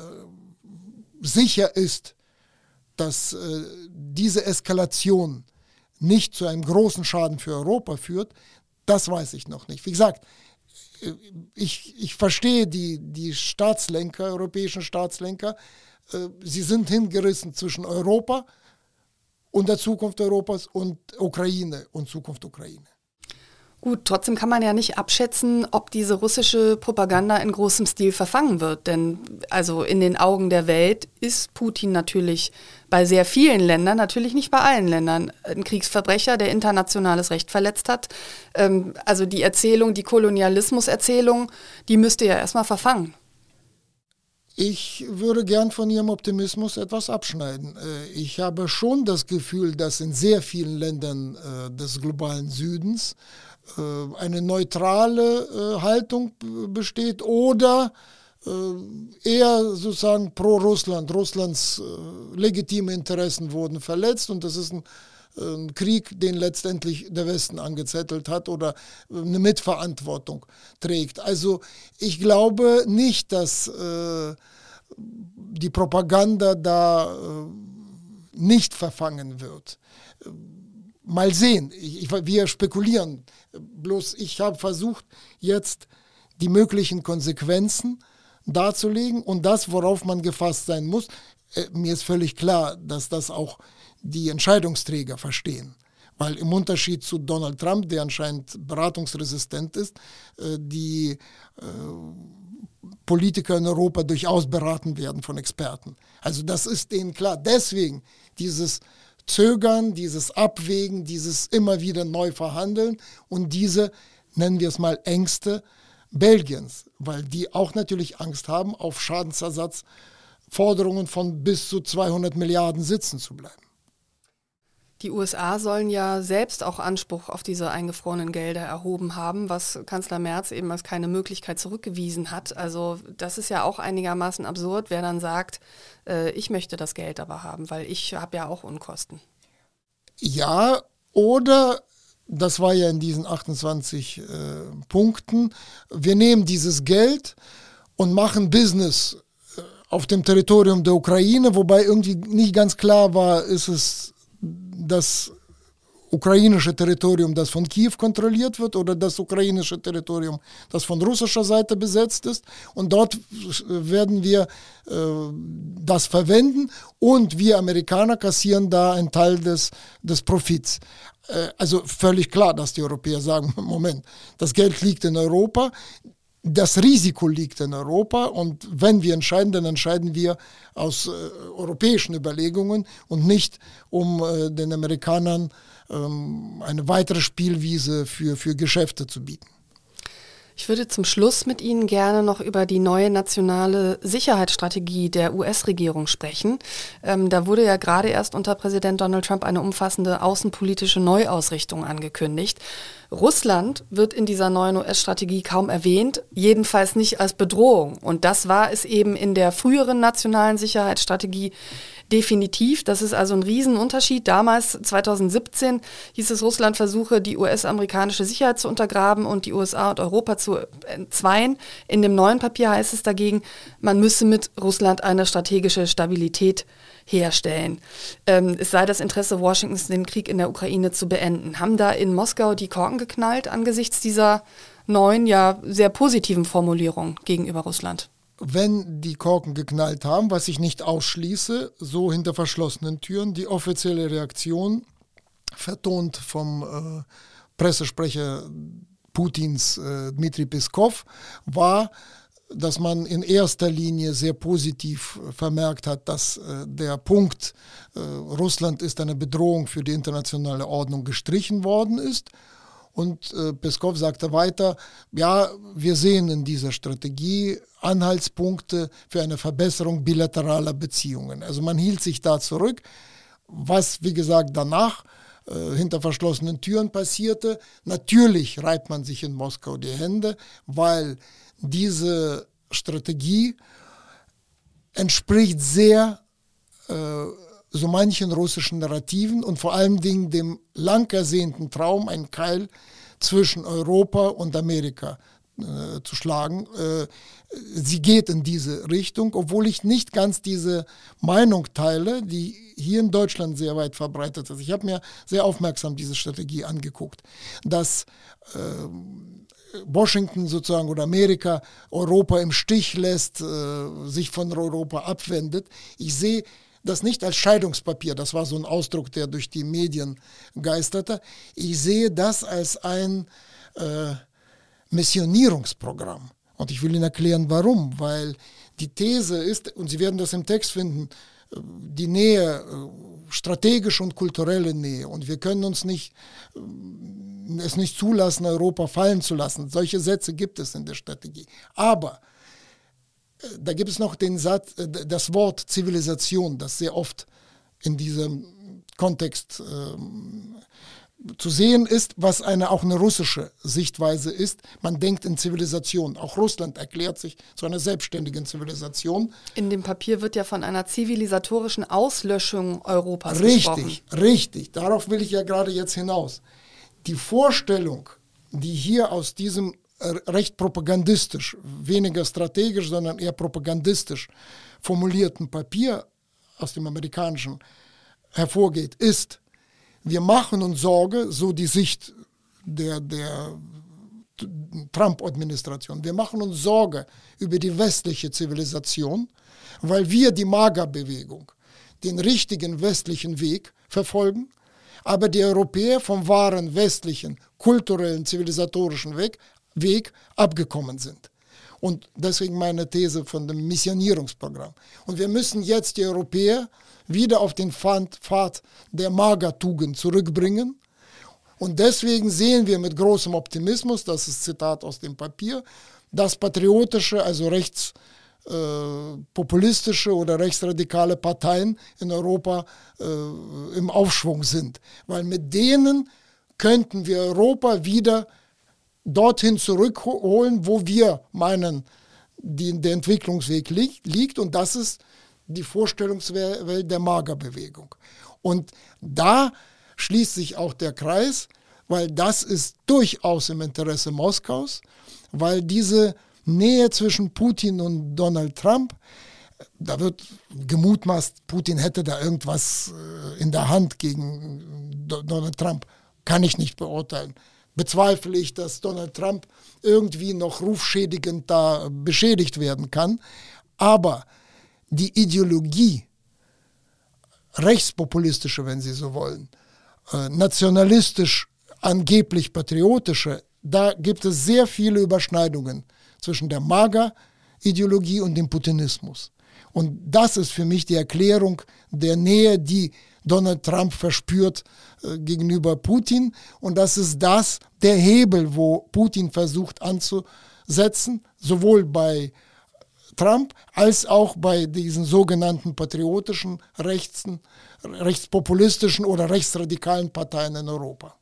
sicher ist, dass äh, diese Eskalation nicht zu einem großen Schaden für Europa führt, das weiß ich noch nicht. Wie gesagt, äh, ich, ich verstehe die, die Staatslenker, europäischen Staatslenker, äh, sie sind hingerissen zwischen Europa und der Zukunft Europas und Ukraine und Zukunft Ukraine. Gut, trotzdem kann man ja nicht abschätzen, ob diese russische Propaganda in großem Stil verfangen wird. Denn also in den Augen der Welt ist Putin natürlich bei sehr vielen Ländern, natürlich nicht bei allen Ländern, ein Kriegsverbrecher, der internationales Recht verletzt hat. Ähm, also die Erzählung, die Kolonialismus-Erzählung, die müsste ja erstmal verfangen. Ich würde gern von Ihrem Optimismus etwas abschneiden. Ich habe schon das Gefühl, dass in sehr vielen Ländern des globalen Südens eine neutrale Haltung besteht oder eher sozusagen pro Russland. Russlands legitime Interessen wurden verletzt und das ist ein, ein Krieg, den letztendlich der Westen angezettelt hat oder eine Mitverantwortung trägt. Also ich glaube nicht, dass äh, die Propaganda da äh, nicht verfangen wird. Mal sehen, ich, ich, wir spekulieren. Bloß ich habe versucht, jetzt die möglichen Konsequenzen darzulegen und das, worauf man gefasst sein muss. Äh, mir ist völlig klar, dass das auch die Entscheidungsträger verstehen. Weil im Unterschied zu Donald Trump, der anscheinend beratungsresistent ist, äh, die äh, Politiker in Europa durchaus beraten werden von Experten. Also das ist denen klar. Deswegen dieses Zögern, dieses Abwägen, dieses immer wieder neu verhandeln und diese, nennen wir es mal, Ängste Belgiens, weil die auch natürlich Angst haben, auf Schadensersatzforderungen von bis zu zweihundert Milliarden sitzen zu bleiben. Die U S A sollen ja selbst auch Anspruch auf diese eingefrorenen Gelder erhoben haben, was Kanzler Merz eben als keine Möglichkeit zurückgewiesen hat. Also das ist ja auch einigermaßen absurd, wer dann sagt, äh, ich möchte das Geld aber haben, weil ich habe ja auch Unkosten. Ja, oder das war ja in diesen achtundzwanzig äh, Punkten, wir nehmen dieses Geld und machen Business äh, auf dem Territorium der Ukraine, wobei irgendwie nicht ganz klar war, ist es das ukrainische Territorium, das von Kiew kontrolliert wird, oder das ukrainische Territorium, das von russischer Seite besetzt ist. Und dort werden wir äh, das verwenden und wir Amerikaner kassieren da einen Teil des, des Profits. Äh, also völlig klar, dass die Europäer sagen, Moment, das Geld liegt in Europa, das Risiko liegt in Europa und wenn wir entscheiden, dann entscheiden wir aus äh, europäischen Überlegungen und nicht um äh, den Amerikanern ähm, eine weitere Spielwiese für, für Geschäfte zu bieten. Ich würde zum Schluss mit Ihnen gerne noch über die neue nationale Sicherheitsstrategie der U S-Regierung sprechen. Ähm, da wurde ja gerade erst unter Präsident Donald Trump eine umfassende außenpolitische Neuausrichtung angekündigt. Russland wird in dieser neuen U S-Strategie kaum erwähnt, jedenfalls nicht als Bedrohung. Und das war es eben in der früheren nationalen Sicherheitsstrategie definitiv. Das ist also ein Riesenunterschied. Damals, zweitausendsiebzehn, hieß es, Russland versuche, die U S-amerikanische Sicherheit zu untergraben und die U S A und Europa zu entzweien. In dem neuen Papier heißt es dagegen, man müsse mit Russland eine strategische Stabilität herstellen. Ähm, es sei das Interesse Washingtons, den Krieg in der Ukraine zu beenden. Haben da in Moskau die Korken geknallt angesichts dieser neuen, ja sehr positiven Formulierung gegenüber Russland? Wenn die Korken geknallt haben, was ich nicht ausschließe, so hinter verschlossenen Türen, die offizielle Reaktion, vertont vom äh, Pressesprecher Putins, äh, Dmitri Peskov, war, dass man in erster Linie sehr positiv vermerkt hat, dass äh, der Punkt, äh, Russland ist eine Bedrohung für die internationale Ordnung, gestrichen worden ist. Und äh, Peskov sagte weiter, ja, wir sehen in dieser Strategie Anhaltspunkte für eine Verbesserung bilateraler Beziehungen. Also man hielt sich da zurück, was, wie gesagt, danach äh, hinter verschlossenen Türen passierte. Natürlich reibt man sich in Moskau die Hände, weil diese Strategie entspricht sehr äh, so manchen russischen Narrativen und vor allen Dingen dem lang ersehnten Traum, einen Keil zwischen Europa und Amerika äh, zu schlagen. Äh, sie geht in diese Richtung, obwohl ich nicht ganz diese Meinung teile, die hier in Deutschland sehr weit verbreitet ist. Ich habe mir sehr aufmerksam diese Strategie angeguckt, dass äh, Washington sozusagen oder Amerika Europa im Stich lässt, äh, sich von Europa abwendet. Ich sehe das nicht als Scheidungspapier, das war so ein Ausdruck, der durch die Medien geisterte. Ich sehe das als ein äh, Missionierungsprogramm. Und ich will Ihnen erklären, warum. Weil die These ist, und Sie werden das im Text finden, die Nähe, strategische und kulturelle Nähe. Und wir können uns nicht, es nicht zulassen, Europa fallen zu lassen. Solche Sätze gibt es in der Strategie. Aber da gibt es noch den Satz, das Wort Zivilisation, das sehr oft in diesem Kontext äh, zu sehen ist, was eine, auch eine russische Sichtweise ist. Man denkt in Zivilisation. Auch Russland erklärt sich zu einer selbstständigen Zivilisation. In dem Papier wird ja von einer zivilisatorischen Auslöschung Europas richtig, gesprochen. Richtig, richtig. Darauf will ich ja gerade jetzt hinaus. Die Vorstellung, die hier aus diesem recht propagandistisch, weniger strategisch, sondern eher propagandistisch formulierten Papier aus dem amerikanischen hervorgeht, ist, wir machen uns Sorge, so die Sicht der, der Trump-Administration, wir machen uns Sorge über die westliche Zivilisation, weil wir, die MAGA-Bewegung, den richtigen westlichen Weg verfolgen, aber die Europäer vom wahren westlichen, kulturellen, zivilisatorischen Weg Weg abgekommen sind. Und deswegen meine These von dem Missionierungsprogramm. Und wir müssen jetzt die Europäer wieder auf den Pfad der MAGA-Tugend zurückbringen. Und deswegen sehen wir mit großem Optimismus, das ist Zitat aus dem Papier, dass patriotische, also rechtspopulistische äh, oder rechtsradikale Parteien in Europa äh, im Aufschwung sind. Weil mit denen könnten wir Europa wieder dorthin zurückholen, wo wir meinen, die, der Entwicklungsweg li- liegt. Und das ist die Vorstellungswelt der MAGA-Bewegung. Und da schließt sich auch der Kreis, weil das ist durchaus im Interesse Moskaus, weil diese Nähe zwischen Putin und Donald Trump, da wird gemutmaßt, Putin hätte da irgendwas in der Hand gegen Donald Trump. Kann ich nicht beurteilen. Bezweifle ich, dass Donald Trump irgendwie noch rufschädigend da beschädigt werden kann. Aber die Ideologie, rechtspopulistische, wenn Sie so wollen, äh, nationalistisch, angeblich patriotische, da gibt es sehr viele Überschneidungen zwischen der MAGA-Ideologie und dem Putinismus. Und das ist für mich die Erklärung der Nähe, die Donald Trump verspürt äh, gegenüber Putin. Und das ist das, der Hebel, wo Putin versucht anzusetzen, sowohl bei Trump als auch bei diesen sogenannten patriotischen, rechten, rechtspopulistischen oder rechtsradikalen Parteien in Europa.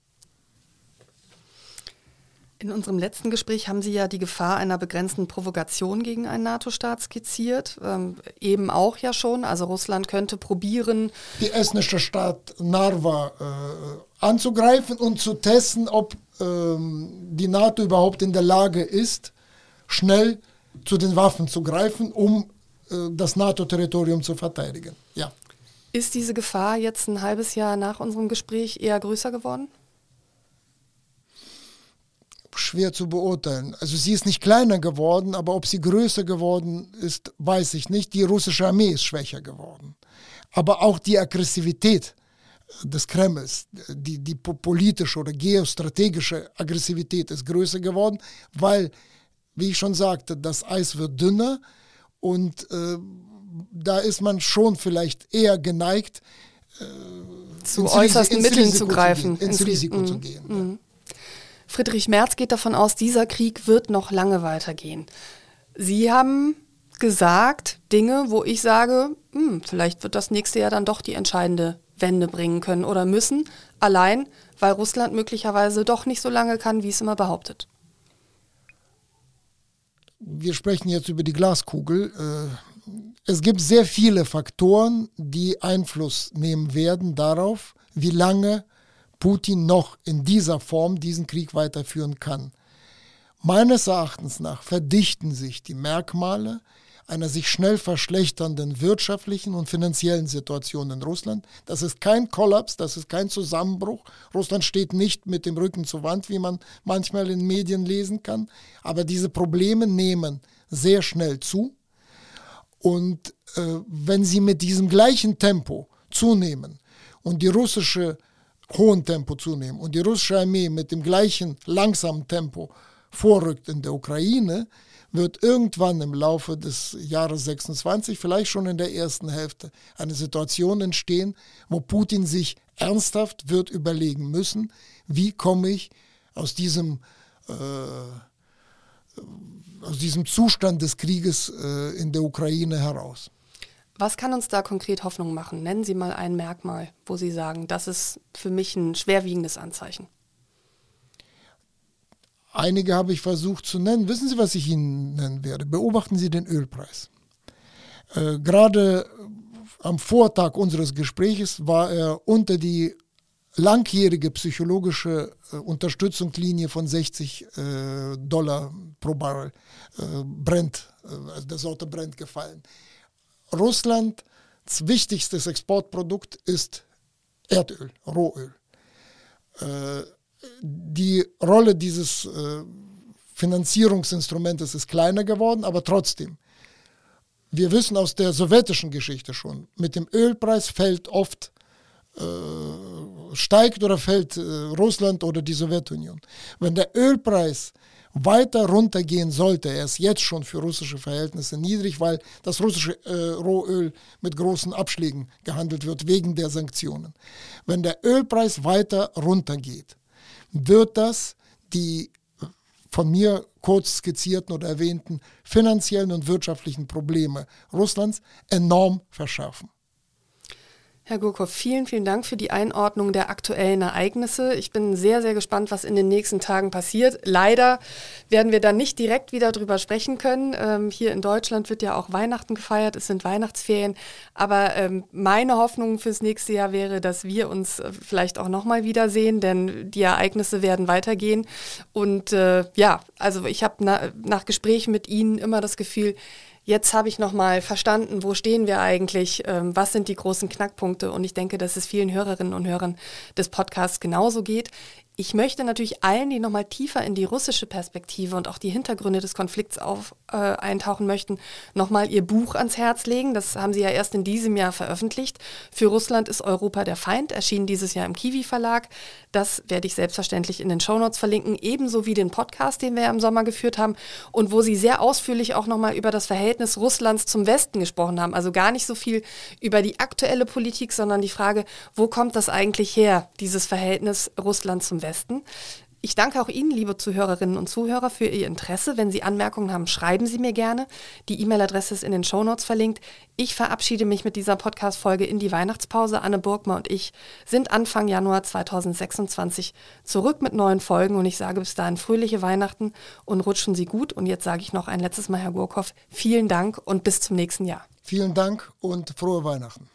In unserem letzten Gespräch haben Sie ja die Gefahr einer begrenzten Provokation gegen einen NATO-Staat skizziert. Ähm, eben auch ja schon. Also Russland könnte probieren, die estnische Stadt Narva äh, anzugreifen und zu testen, ob ähm, die NATO überhaupt in der Lage ist, schnell zu den Waffen zu greifen, um äh, das NATO-Territorium zu verteidigen. Ja. Ist diese Gefahr jetzt ein halbes Jahr nach unserem Gespräch eher größer geworden? Schwer zu beurteilen. Also sie ist nicht kleiner geworden, aber ob sie größer geworden ist, weiß ich nicht. Die russische Armee ist schwächer geworden. Aber auch die Aggressivität des Kremls, die, die politische oder geostrategische Aggressivität ist größer geworden, weil, wie ich schon sagte, das Eis wird dünner und äh, da ist man schon vielleicht eher geneigt, äh, zu äußersten Mitteln zu greifen. Zu gehen, ins, ins Risiko mm, zu gehen. Mm. Ja. Friedrich Merz geht davon aus, dieser Krieg wird noch lange weitergehen. Sie haben gesagt Dinge, wo ich sage, hm, vielleicht wird das nächste Jahr dann doch die entscheidende Wende bringen können oder müssen, allein weil Russland möglicherweise doch nicht so lange kann, wie es immer behauptet. Wir sprechen jetzt über die Glaskugel. Es gibt sehr viele Faktoren, die Einfluss nehmen werden darauf, wie lange Putin noch in dieser Form diesen Krieg weiterführen kann. Meines Erachtens nach verdichten sich die Merkmale einer sich schnell verschlechternden wirtschaftlichen und finanziellen Situation in Russland. Das ist kein Kollaps, das ist kein Zusammenbruch. Russland steht nicht mit dem Rücken zur Wand, wie man manchmal in Medien lesen kann. Aber diese Probleme nehmen sehr schnell zu. Und äh, wenn sie mit diesem gleichen Tempo zunehmen und die russische hohen Tempo zunehmen und die russische Armee mit dem gleichen langsamen Tempo vorrückt in der Ukraine, wird irgendwann im Laufe des Jahres sechsundzwanzig, vielleicht schon in der ersten Hälfte, eine Situation entstehen, wo Putin sich ernsthaft wird überlegen müssen, wie komme ich aus diesem, äh, aus diesem Zustand des Krieges äh, in der Ukraine heraus. Was kann uns da konkret Hoffnung machen? Nennen Sie mal ein Merkmal, wo Sie sagen, das ist für mich ein schwerwiegendes Anzeichen. Einige habe ich versucht zu nennen. Wissen Sie, was ich Ihnen nennen werde? Beobachten Sie den Ölpreis. Äh, gerade am Vortag unseres Gesprächs war er unter die langjährige psychologische äh, Unterstützungslinie von sechzig äh, Dollar pro Barrel äh, Brent, äh, also der Sorte Brent gefallen. Russlands wichtigstes Exportprodukt ist Erdöl, Rohöl. Äh, die Rolle dieses äh, Finanzierungsinstrumentes ist kleiner geworden, aber trotzdem. Wir wissen aus der sowjetischen Geschichte schon, mit dem Ölpreis fällt oft, äh, steigt oder fällt äh, Russland oder die Sowjetunion. Wenn der Ölpreis weiter runtergehen sollte, er ist jetzt schon für russische Verhältnisse niedrig, weil das russische äh, Rohöl mit großen Abschlägen gehandelt wird wegen der Sanktionen. Wenn der Ölpreis weiter runtergeht, wird das die von mir kurz skizzierten oder erwähnten finanziellen und wirtschaftlichen Probleme Russlands enorm verschärfen. Herr Gurkow, vielen, vielen Dank für die Einordnung der aktuellen Ereignisse. Ich bin sehr, sehr gespannt, was in den nächsten Tagen passiert. Leider werden wir dann nicht direkt wieder drüber sprechen können. Ähm, hier in Deutschland wird ja auch Weihnachten gefeiert, es sind Weihnachtsferien. Aber ähm, meine Hoffnung fürs nächste Jahr wäre, dass wir uns äh, vielleicht auch nochmal wiedersehen, denn die Ereignisse werden weitergehen. Und äh, ja, also ich habe na, nach Gesprächen mit Ihnen immer das Gefühl, jetzt habe ich nochmal verstanden, wo stehen wir eigentlich, ähm, was sind die großen Knackpunkte, und ich denke, dass es vielen Hörerinnen und Hörern des Podcasts genauso geht. Ich möchte natürlich allen, die nochmal tiefer in die russische Perspektive und auch die Hintergründe des Konflikts auf, äh, eintauchen möchten, nochmal ihr Buch ans Herz legen. Das haben Sie ja erst in diesem Jahr veröffentlicht. Für Russland ist Europa der Feind, erschien dieses Jahr im Kiwi Verlag. Das werde ich selbstverständlich in den Shownotes verlinken, ebenso wie den Podcast, den wir ja im Sommer geführt haben und wo Sie sehr ausführlich auch nochmal über das Verhältnis Russlands zum Westen gesprochen haben. Also gar nicht so viel über die aktuelle Politik, sondern die Frage, wo kommt das eigentlich her, dieses Verhältnis Russlands zum Westen. Ich danke auch Ihnen, liebe Zuhörerinnen und Zuhörer, für Ihr Interesse. Wenn Sie Anmerkungen haben, schreiben Sie mir gerne. Die E-Mail-Adresse ist in den Shownotes verlinkt. Ich verabschiede mich mit dieser Podcast-Folge in die Weihnachtspause. Anne Burgma und ich sind Anfang Januar zweitausendsechsundzwanzig zurück mit neuen Folgen, und ich sage bis dahin fröhliche Weihnachten und rutschen Sie gut. Und jetzt sage ich noch ein letztes Mal, Herr Gurkow, vielen Dank und bis zum nächsten Jahr. Vielen Dank und frohe Weihnachten.